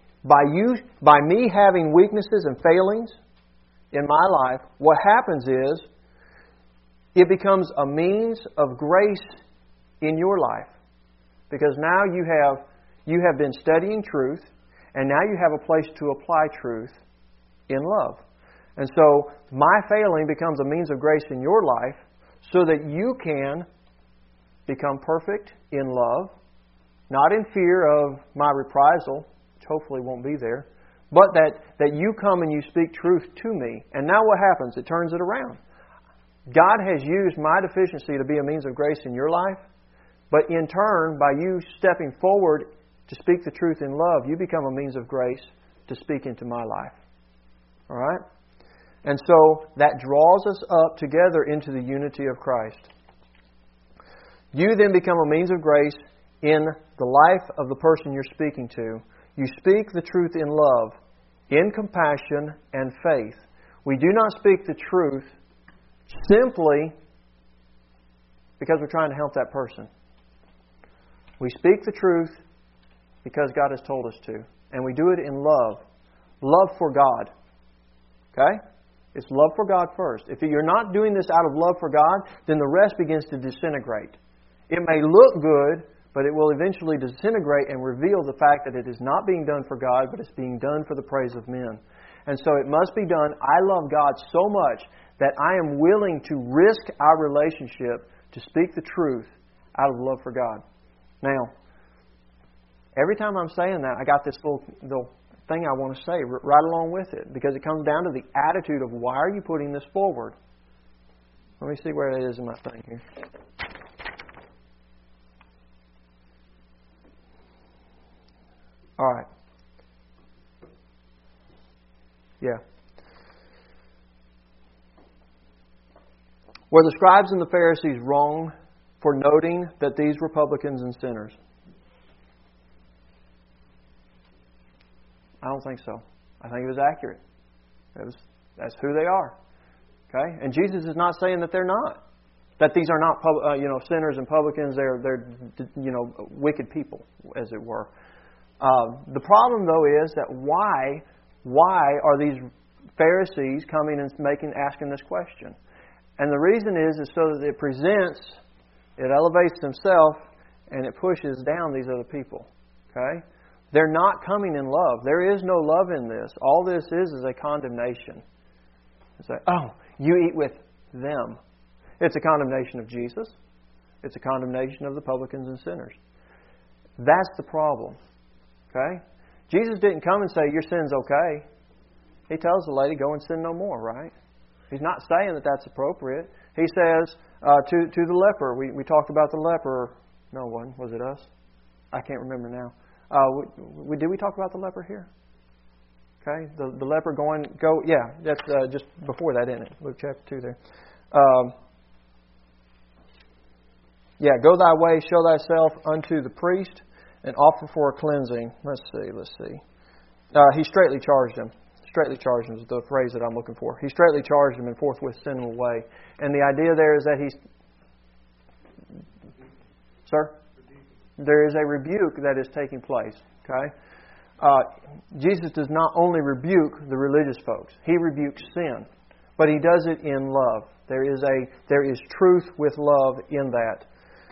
by me having weaknesses and failings in my life, what happens is it becomes a means of grace in your life. Because now you have been studying truth, and now you have a place to apply truth in love. And so my failing becomes a means of grace in your life so that you can become perfect in love, not in fear of my reprisal, which hopefully won't be there, but that you come and you speak truth to me. And now what happens? It turns it around. God has used my deficiency to be a means of grace in your life, but in turn, by you stepping forward to speak the truth in love, you become a means of grace to speak into my life. All right? And so that draws us up together into the unity of Christ. You then become a means of grace in the life of the person you're speaking to. You speak the truth in love, in compassion and faith. We do not speak the truth simply because we're trying to help that person. We speak the truth because God has told us to. And we do it in love. Love for God. Okay? It's love for God first. If you're not doing this out of love for God, then the rest begins to disintegrate. It may look good, but it will eventually disintegrate and reveal the fact that it is not being done for God, but it's being done for the praise of men. And so it must be done. I love God so much that I am willing to risk our relationship to speak the truth out of love for God. Now, every time I'm saying that, I got this little thing I want to say right along with it, because it comes down to the attitude of why are you putting this forward? Let me see where it is in my thing here. All right. Yeah. Were the scribes and the Pharisees wrong for noting that these were publicans and sinners? I don't think so. I think it was accurate. That's who they are. Okay? And Jesus is not saying that they're not. That these are not sinners and publicans. They're wicked people, as it were. The problem, though, is that why are these Pharisees coming and asking this question? And the reason is so that it elevates themselves, and it pushes down these other people. Okay? They're not coming in love. There is no love in this. All this is a condemnation. It's like, oh, you eat with them. It's a condemnation of Jesus. It's a condemnation of the publicans and sinners. That's the problem. Okay? Jesus didn't come and say, your sin's okay. He tells the lady, go and sin no more, right? He's not saying that that's appropriate. He says to the leper, we talked about the leper. No one, was it us? I can't remember now. Did we talk about the leper here? Okay, the leper that's just before that, isn't it? Luke chapter 2 there. Go thy way, show thyself unto the priest, and offer for a cleansing. Let's see. He straightly charged him. Straightly charged him is the phrase that I'm looking for. He straightly charged him and forthwith sent him away. And the idea there is that Sir? There is a rebuke that is taking place. Okay? Jesus does not only rebuke the religious folks. He rebukes sin. but He does it in love. There is truth with love in that.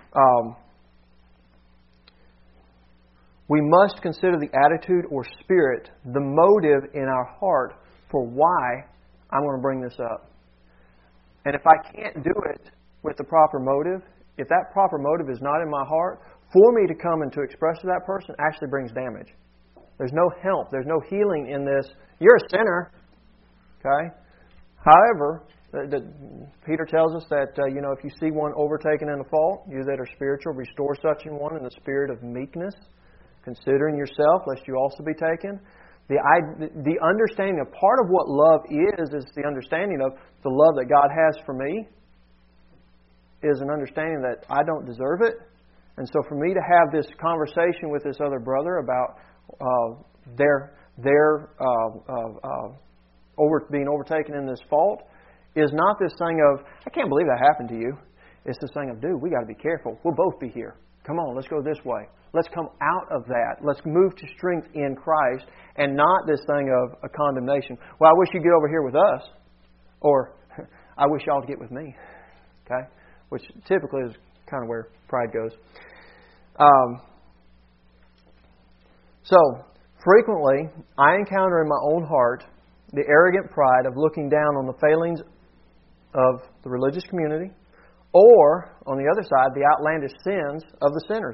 We must consider the attitude or spirit, the motive in our heart for why I'm going to bring this up. And if I can't do it with the proper motive, if that proper motive is not in my heart, for me to come and to express to that person actually brings damage. There's no help. There's no healing in this. You're a sinner. Okay? However, Peter tells us that, if you see one overtaken in a fault, you that are spiritual, restore such an one in the spirit of meekness, considering yourself, lest you also be taken. The understanding of part of what love is the understanding of the love that God has for me, is an understanding that I don't deserve it. And so for me to have this conversation with this other brother about being overtaken in this fault is not this thing of, I can't believe that happened to you. It's this thing of, dude, we got to be careful. We'll both be here. Come on, let's go this way. Let's come out of that. Let's move to strength in Christ and not this thing of a condemnation. Well, I wish you'd get over here with us. Or, I wish y'all would get with me. Okay? Which typically is kind of where pride goes. So, frequently, I encounter in my own heart the arrogant pride of looking down on the failings of the religious community, or, on the other side, the outlandish sins of the sinners.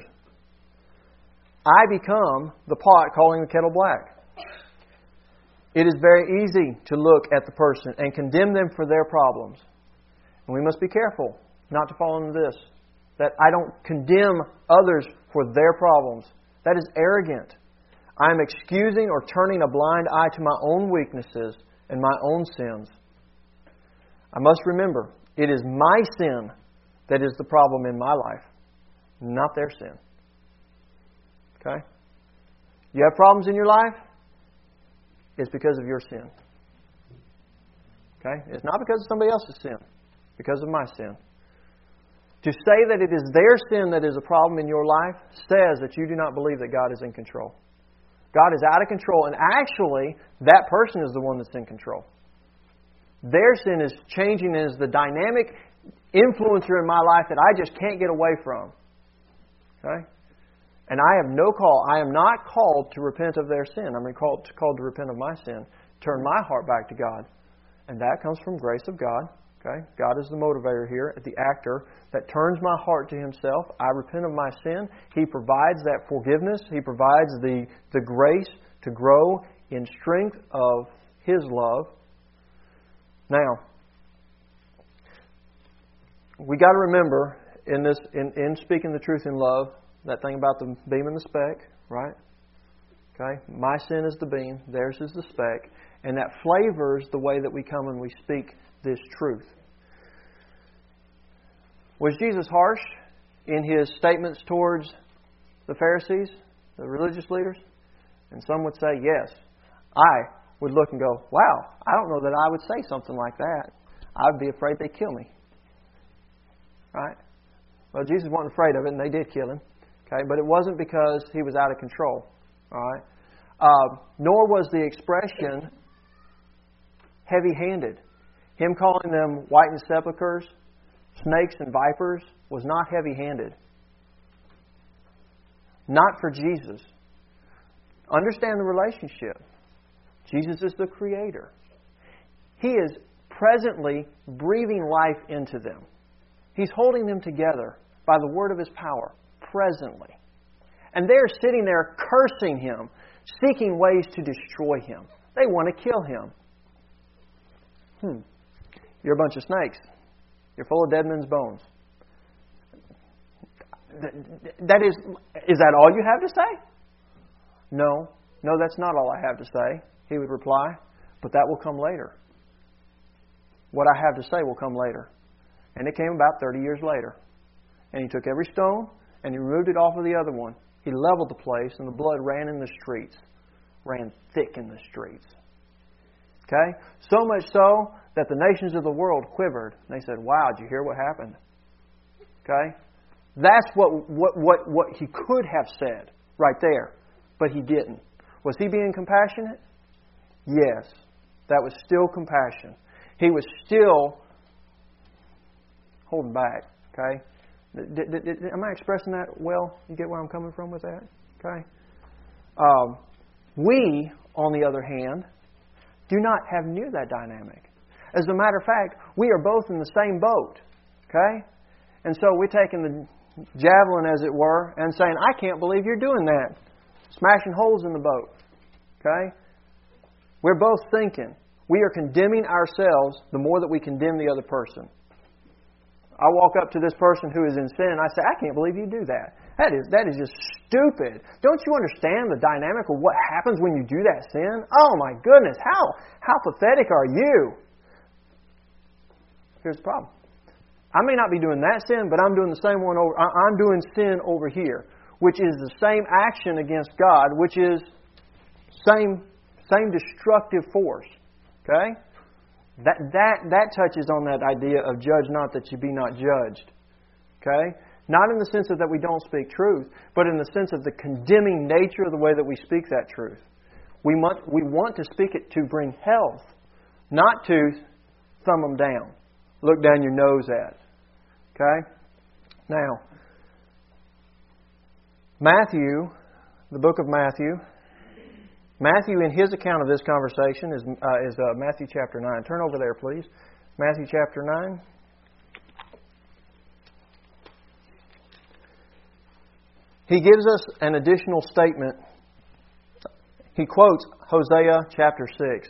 I become the pot calling the kettle black. It is very easy to look at the person and condemn them for their problems. And we must be careful not to fall into this, that I don't condemn others for their problems. That is arrogant. I am excusing or turning a blind eye to my own weaknesses and my own sins. I must remember, it is my sin that is the problem in my life, not their sin. Okay? You have problems in your life? It's because of your sin. Okay? It's not because of somebody else's sin. It's because of my sin. To say that it is their sin that is a problem in your life says that you do not believe that God is in control. God is out of control, and actually, that person is the one that's in control. Their sin is changing as the dynamic influencer in my life that I just can't get away from. Okay? And I have no call. I am not called to repent of their sin. I'm called to repent of my sin. Turn my heart back to God. And that comes from grace of God. Okay? God is the motivator here, the actor that turns my heart to Himself. I repent of my sin. He provides that forgiveness. He provides the grace to grow in strength of His love. Now, we got to remember in speaking the truth in love, that thing about the beam and the speck, right? Okay? My sin is the beam, theirs is the speck, and that flavors the way that we come and we speak this truth. Was Jesus harsh in His statements towards the Pharisees, the religious leaders? And some would say, yes. I would look and go, wow, I don't know that I would say something like that. I would be afraid they'd kill me. Right? Well, Jesus wasn't afraid of it, and they did kill Him. Okay? But it wasn't because He was out of control. All right? Nor was the expression heavy-handed. Him calling them whitened sepulchres, snakes and vipers, was not heavy-handed. Not for Jesus. Understand the relationship. Jesus is the Creator. He is presently breathing life into them. He's holding them together by the word of His power, presently. And they're sitting there cursing Him, seeking ways to destroy Him. They want to kill Him. You're a bunch of snakes. You're full of dead men's bones. That is that all you have to say? No, that's not all I have to say, He would reply. But that will come later. What I have to say will come later. And it came about 30 years later. And He took every stone and He removed it off of the other one. He leveled the place and the blood ran in the streets. Ran thick in the streets. Okay? So much so that the nations of the world quivered. And they said, wow, did you hear what happened? Okay? That's what He could have said right there. But He didn't. Was He being compassionate? Yes. That was still compassion. He was still holding back. Okay? Am I expressing that well? You get where I'm coming from with that? Okay? We, on the other hand, do not have near that dynamic. As a matter of fact, we are both in the same boat. Okay? And so we're taking the javelin, as it were, and saying, I can't believe you're doing that. Smashing holes in the boat. Okay? We're both thinking. We are condemning ourselves the more that we condemn the other person. I walk up to this person who is in sin and I say, I can't believe you do that. That is just stupid. Don't you understand the dynamic of what happens when you do that sin? Oh my goodness, how pathetic are you? Here's the problem. I may not be doing that sin, but I'm doing the same one over. I'm doing sin over here, which is the same action against God, which is same destructive force. Okay? That touches on that idea of judge not that you be not judged. Okay? Not in the sense that we don't speak truth, but in the sense of the condemning nature of the way that we speak that truth. We want to speak it to bring health, not to thumb them down, look down your nose at. Okay? Now, Matthew, the book of Matthew in his account of this conversation is Matthew chapter 9. Turn over there, please. Matthew chapter 9. He gives us an additional statement. He quotes Hosea chapter 6.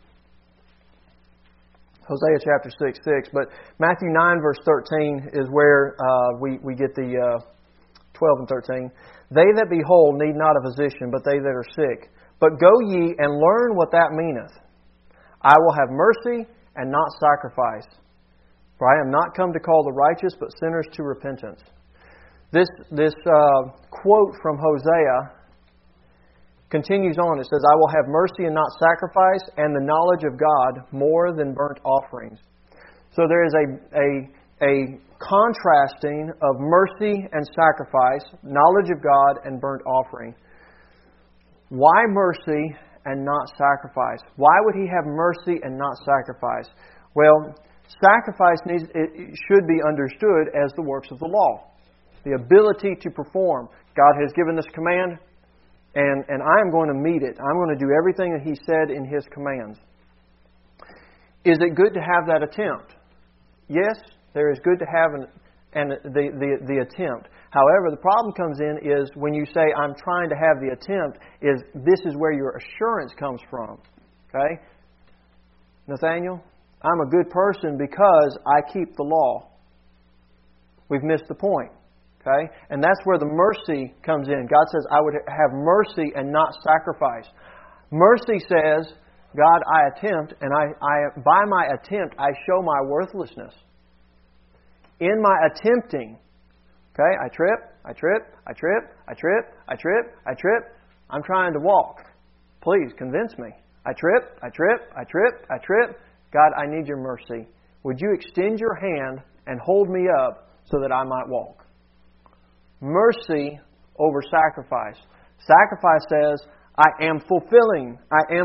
Hosea chapter 6. But Matthew 9 verse 13 is where we get the 12 and 13. They that be whole need not a physician, but they that are sick. But go ye and learn what that meaneth. I will have mercy and not sacrifice. For I am not come to call the righteous, but sinners to repentance. This quote from Hosea continues on. It says, I will have mercy and not sacrifice, and the knowledge of God more than burnt offerings. So there is a contrasting of mercy and sacrifice, knowledge of God and burnt offering. Why mercy and not sacrifice? Why would He have mercy and not sacrifice? Well, sacrifice should be understood as the works of the law. The ability to perform. God has given this command, and I am going to meet it. I'm going to do everything that He said in His commands. Is it good to have that attempt? Yes, there is good to have the attempt. However, the problem comes in is when you say, I'm trying to have the attempt, this is where your assurance comes from. Okay? Nathaniel, I'm a good person because I keep the law. We've missed the point. Okay? And that's where the mercy comes in. God says, I would have mercy and not sacrifice. Mercy says, God, I attempt, and by my attempt, I show my worthlessness. In my attempting, okay, I trip. I'm trying to walk. Please, convince me. I trip. God, I need your mercy. Would you extend your hand and hold me up so that I might walk? Mercy over sacrifice. Sacrifice says, I am fulfilling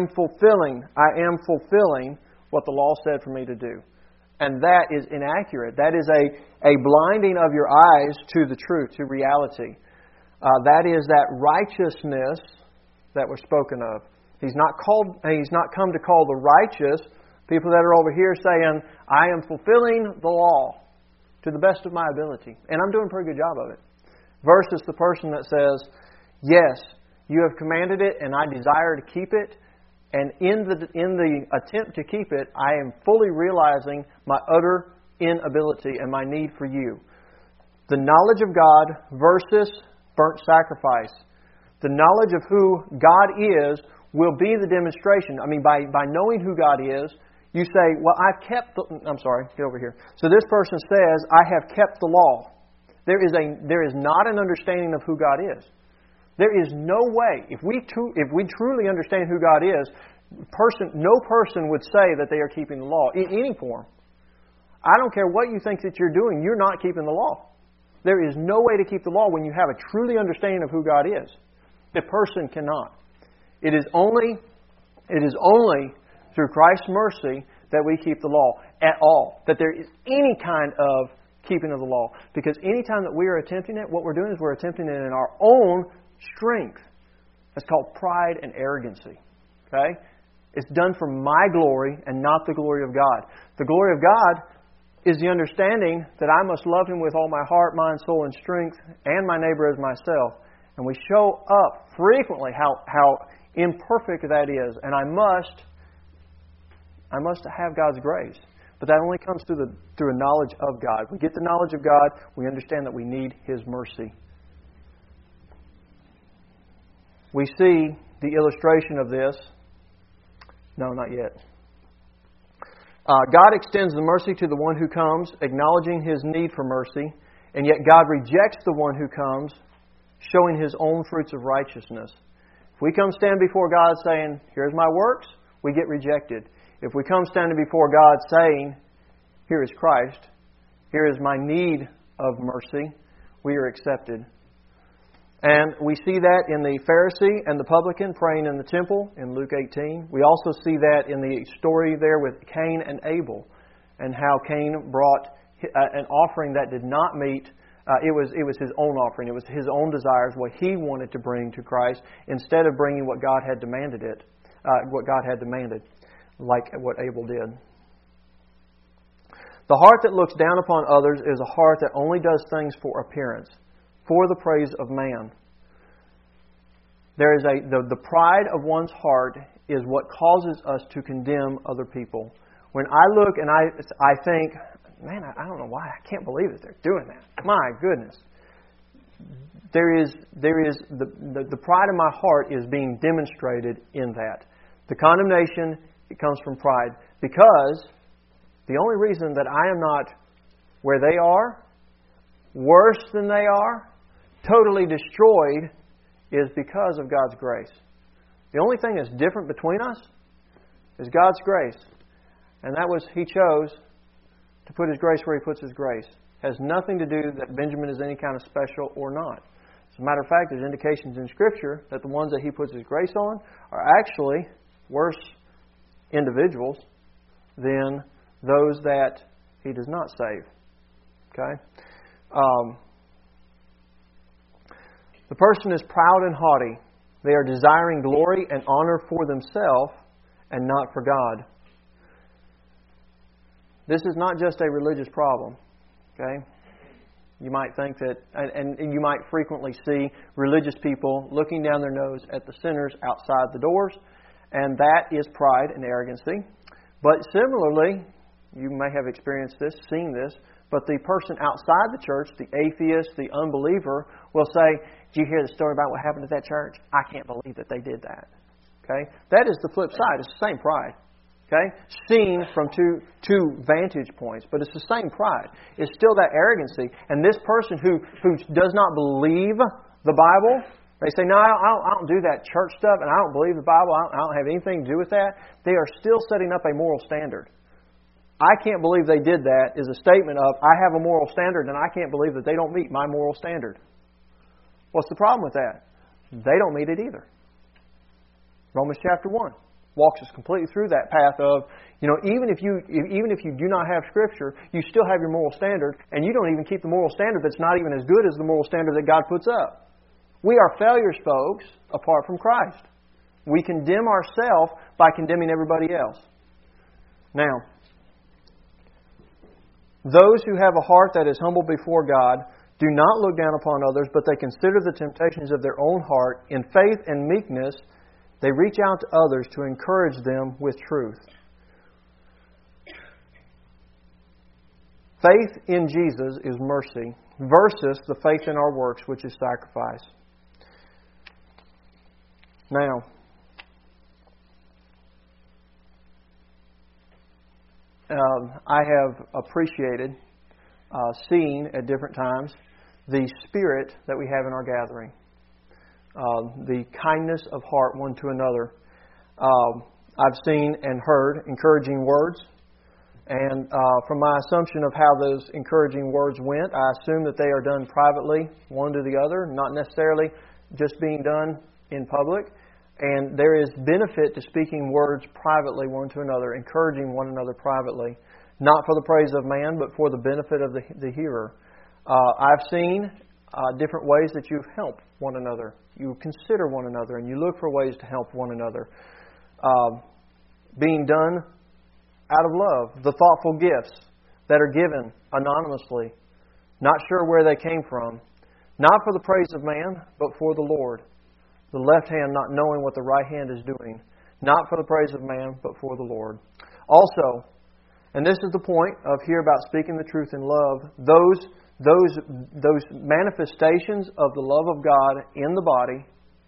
what the law said for me to do. And that is inaccurate. That is a blinding of your eyes to the truth, to reality. That is that righteousness that was spoken of. He's not come to call the righteous people that are over here saying, I am fulfilling the law to the best of my ability. And I'm doing a pretty good job of it. Versus the person that says, yes, you have commanded it and I desire to keep it. And in the attempt to keep it, I am fully realizing my utter inability and my need for you. The knowledge of God versus burnt sacrifice. The knowledge of who God is will be the demonstration. I mean, by knowing who God is, you say, well, I've kept the... I'm sorry, get over here. So this person says, I have kept the law. There is not an understanding of who God is. There is no way, if we truly understand who God is, no person would say that they are keeping the law in any form. I don't care what you think that you're doing, you're not keeping the law. There is no way to keep the law when you have a truly understanding of who God is. The person cannot. It is only through Christ's mercy that we keep the law at all, that there is any kind of keeping of the law. Because anytime that we are attempting it, what we're doing is we're attempting it in our own strength. That's called pride and arrogancy. Okay? It's done for my glory and not the glory of God. The glory of God is the understanding that I must love Him with all my heart, mind, soul, and strength, and my neighbor as myself. And we show up frequently how imperfect that is. And I must have God's grace. But that only comes through a knowledge of God. We get the knowledge of God, we understand that we need His mercy. We see the illustration of this. No, not yet. God extends the mercy to the one who comes, acknowledging His need for mercy, and yet God rejects the one who comes, showing His own fruits of righteousness. If we come stand before God saying, here's my works, we get rejected. If we come standing before God saying, here is Christ, here is my need of mercy, we are accepted. And we see that in the Pharisee and the publican praying in the temple in Luke 18. We also see that in the story there with Cain and Abel, and how Cain brought an offering that did not meet. It was his own offering. It was his own desires, what he wanted to bring to Christ, instead of bringing what God had demanded like what Abel did. The heart that looks down upon others is a heart that only does things for appearance, for the praise of man. There is the pride of one's heart is what causes us to condemn other people. When I look and I think, man, I don't know why, I can't believe that they're doing that. My goodness. There is the pride of my heart is being demonstrated in that. The condemnation, it comes from pride. Because the only reason that I am not where they are, worse than they are, totally destroyed, is because of God's grace. The only thing that's different between us is God's grace. And that was He chose to put His grace where He puts His grace. It has nothing to do that Benjamin is any kind of special or not. As a matter of fact, there's indications in Scripture that the ones that He puts His grace on are actually worse individuals than those that He does not save. Okay? The person is proud and haughty. They are desiring glory and honor for themselves and not for God. This is not just a religious problem. Okay? You might think that, and you might frequently see religious people looking down their nose at the sinners outside the doors, and that is pride and arrogancy. But similarly, you may have experienced this, seen this, but the person outside the church, the atheist, the unbeliever, will say, "Did you hear the story about what happened at that church? I can't believe that they did that." Okay? That is the flip side. It's the same pride. Okay? Seen from two vantage points, but it's the same pride. It's still that arrogancy. And this person who does not believe the Bible, they say, "No, I don't do that church stuff, and I don't believe the Bible. I don't have anything to do with that." They are still setting up a moral standard. "I can't believe they did that" is a statement of, I have a moral standard, and I can't believe that they don't meet my moral standard. What's the problem with that? They don't meet it either. Romans chapter 1 walks us completely through that path of, even if you do not have Scripture, you still have your moral standard, and you don't even keep the moral standard that's not even as good as the moral standard that God puts up. We are failures, folks, apart from Christ. We condemn ourselves by condemning everybody else. Now, those who have a heart that is humble before God do not look down upon others, but they consider the temptations of their own heart. In faith and meekness, they reach out to others to encourage them with truth. Faith in Jesus is mercy versus the faith in our works, which is sacrifice. Now, I have appreciated seeing at different times the spirit that we have in our gathering. The kindness of heart one to another. I've seen and heard encouraging words. And from my assumption of how those encouraging words went, I assume that they are done privately, one to the other, not necessarily just being done in public. And there is benefit to speaking words privately one to another, encouraging one another privately, not for the praise of man, but for the benefit of the hearer. I've seen different ways that you help one another. You consider one another, and you look for ways to help one another. Being done out of love. The thoughtful gifts that are given anonymously, not sure where they came from, not for the praise of man, but for the Lord. The left hand not knowing what the right hand is doing, not for the praise of man, but for the Lord. Also, and this is the point of here about speaking the truth in love, those manifestations of the love of God in the body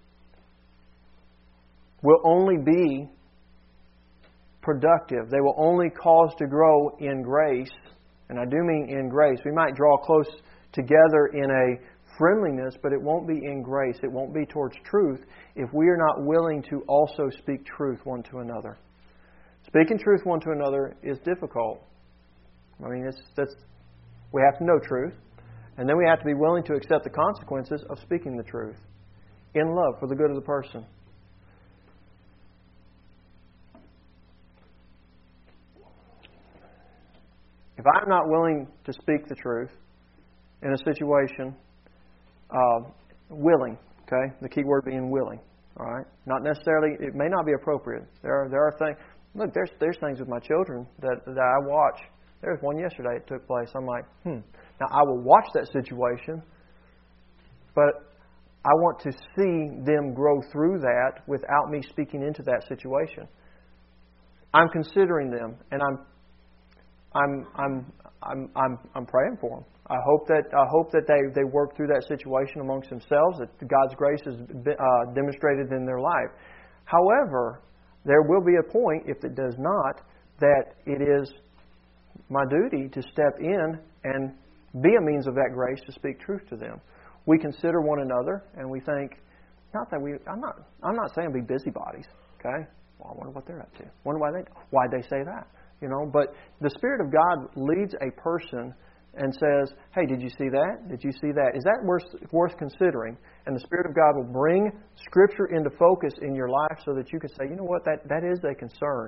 will only be productive. They will only cause to grow in grace. And I do mean in grace. We might draw close together in a friendliness, but it won't be in grace. It won't be towards truth if we are not willing to also speak truth one to another. Speaking truth one to another is difficult. I mean, we have to know truth, and then we have to be willing to accept the consequences of speaking the truth in love for the good of the person. If I'm not willing to speak the truth in a situation, willing, okay? The key word being willing, all right? Not necessarily, it may not be appropriate. There are things, look, there's things with my children that I watch. There was one yesterday that took place. I'm like, Now, I will watch that situation, but I want to see them grow through that without me speaking into that situation. I'm considering them, and I'm praying for them. I hope that they work through that situation amongst themselves, that God's grace is demonstrated in their life. However, there will be a point, if it does not, that it is my duty to step in and be a means of that grace to speak truth to them. We consider one another, and we think, I'm not saying be busybodies, okay? Well, I wonder what they're up to. Wonder why'd they say that? You know, but the Spirit of God leads a person and says, hey, did you see that? Did you see that? Is that worth considering? And the Spirit of God will bring Scripture into focus in your life so that you can say, you know what, that is a concern.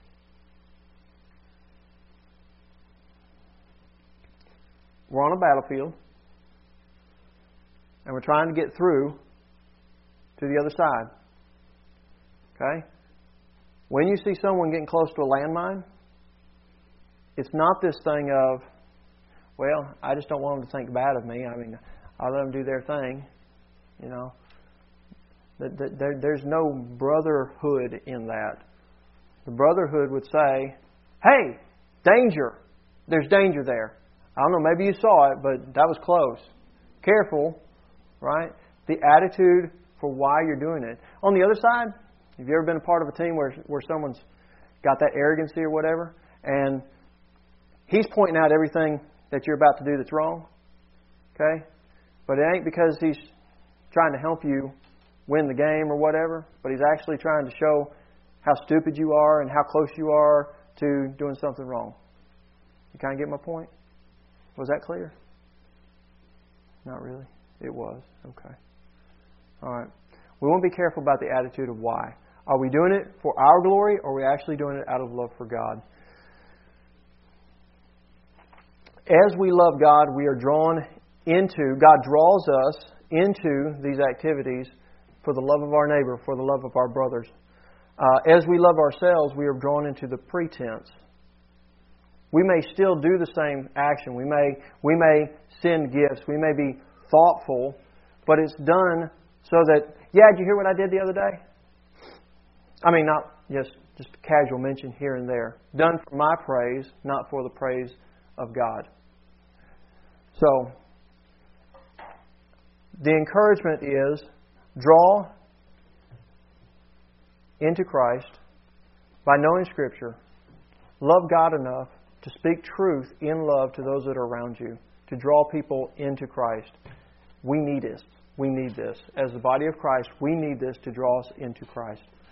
We're on a battlefield, and we're trying to get through to the other side. Okay? When you see someone getting close to a landmine, it's not this thing of, well, I just don't want them to think bad of me. I mean, I'll let them do their thing. You know, there's no brotherhood in that. The brotherhood would say, hey, danger. There's danger there. I don't know, maybe you saw it, but that was close. Careful, right? The attitude for why you're doing it. On the other side, have you ever been a part of a team where someone's got that arrogancy or whatever, and he's pointing out everything that you're about to do that's wrong? Okay? But it ain't because he's trying to help you win the game or whatever, but he's actually trying to show how stupid you are and how close you are to doing something wrong. You kind of get my point? Was that clear? Not really. It was. Okay. All right. We want to be careful about the attitude of why. Are we doing it for our glory, or are we actually doing it out of love for God? As we love God, we are drawn into, God draws us into these activities for the love of our neighbor, for the love of our brothers. As we love ourselves, we are drawn into the pretense. We may still do the same action. We may send gifts. We may be thoughtful, but it's done so that, did you hear what I did the other day? I mean, not just a casual mention here and there. Done for my praise, not for the praise of God. So, the encouragement is draw into Christ by knowing Scripture. Love God enough to speak truth in love to those that are around you, to draw people into Christ. We need this. We need this. As the body of Christ, we need this to draw us into Christ.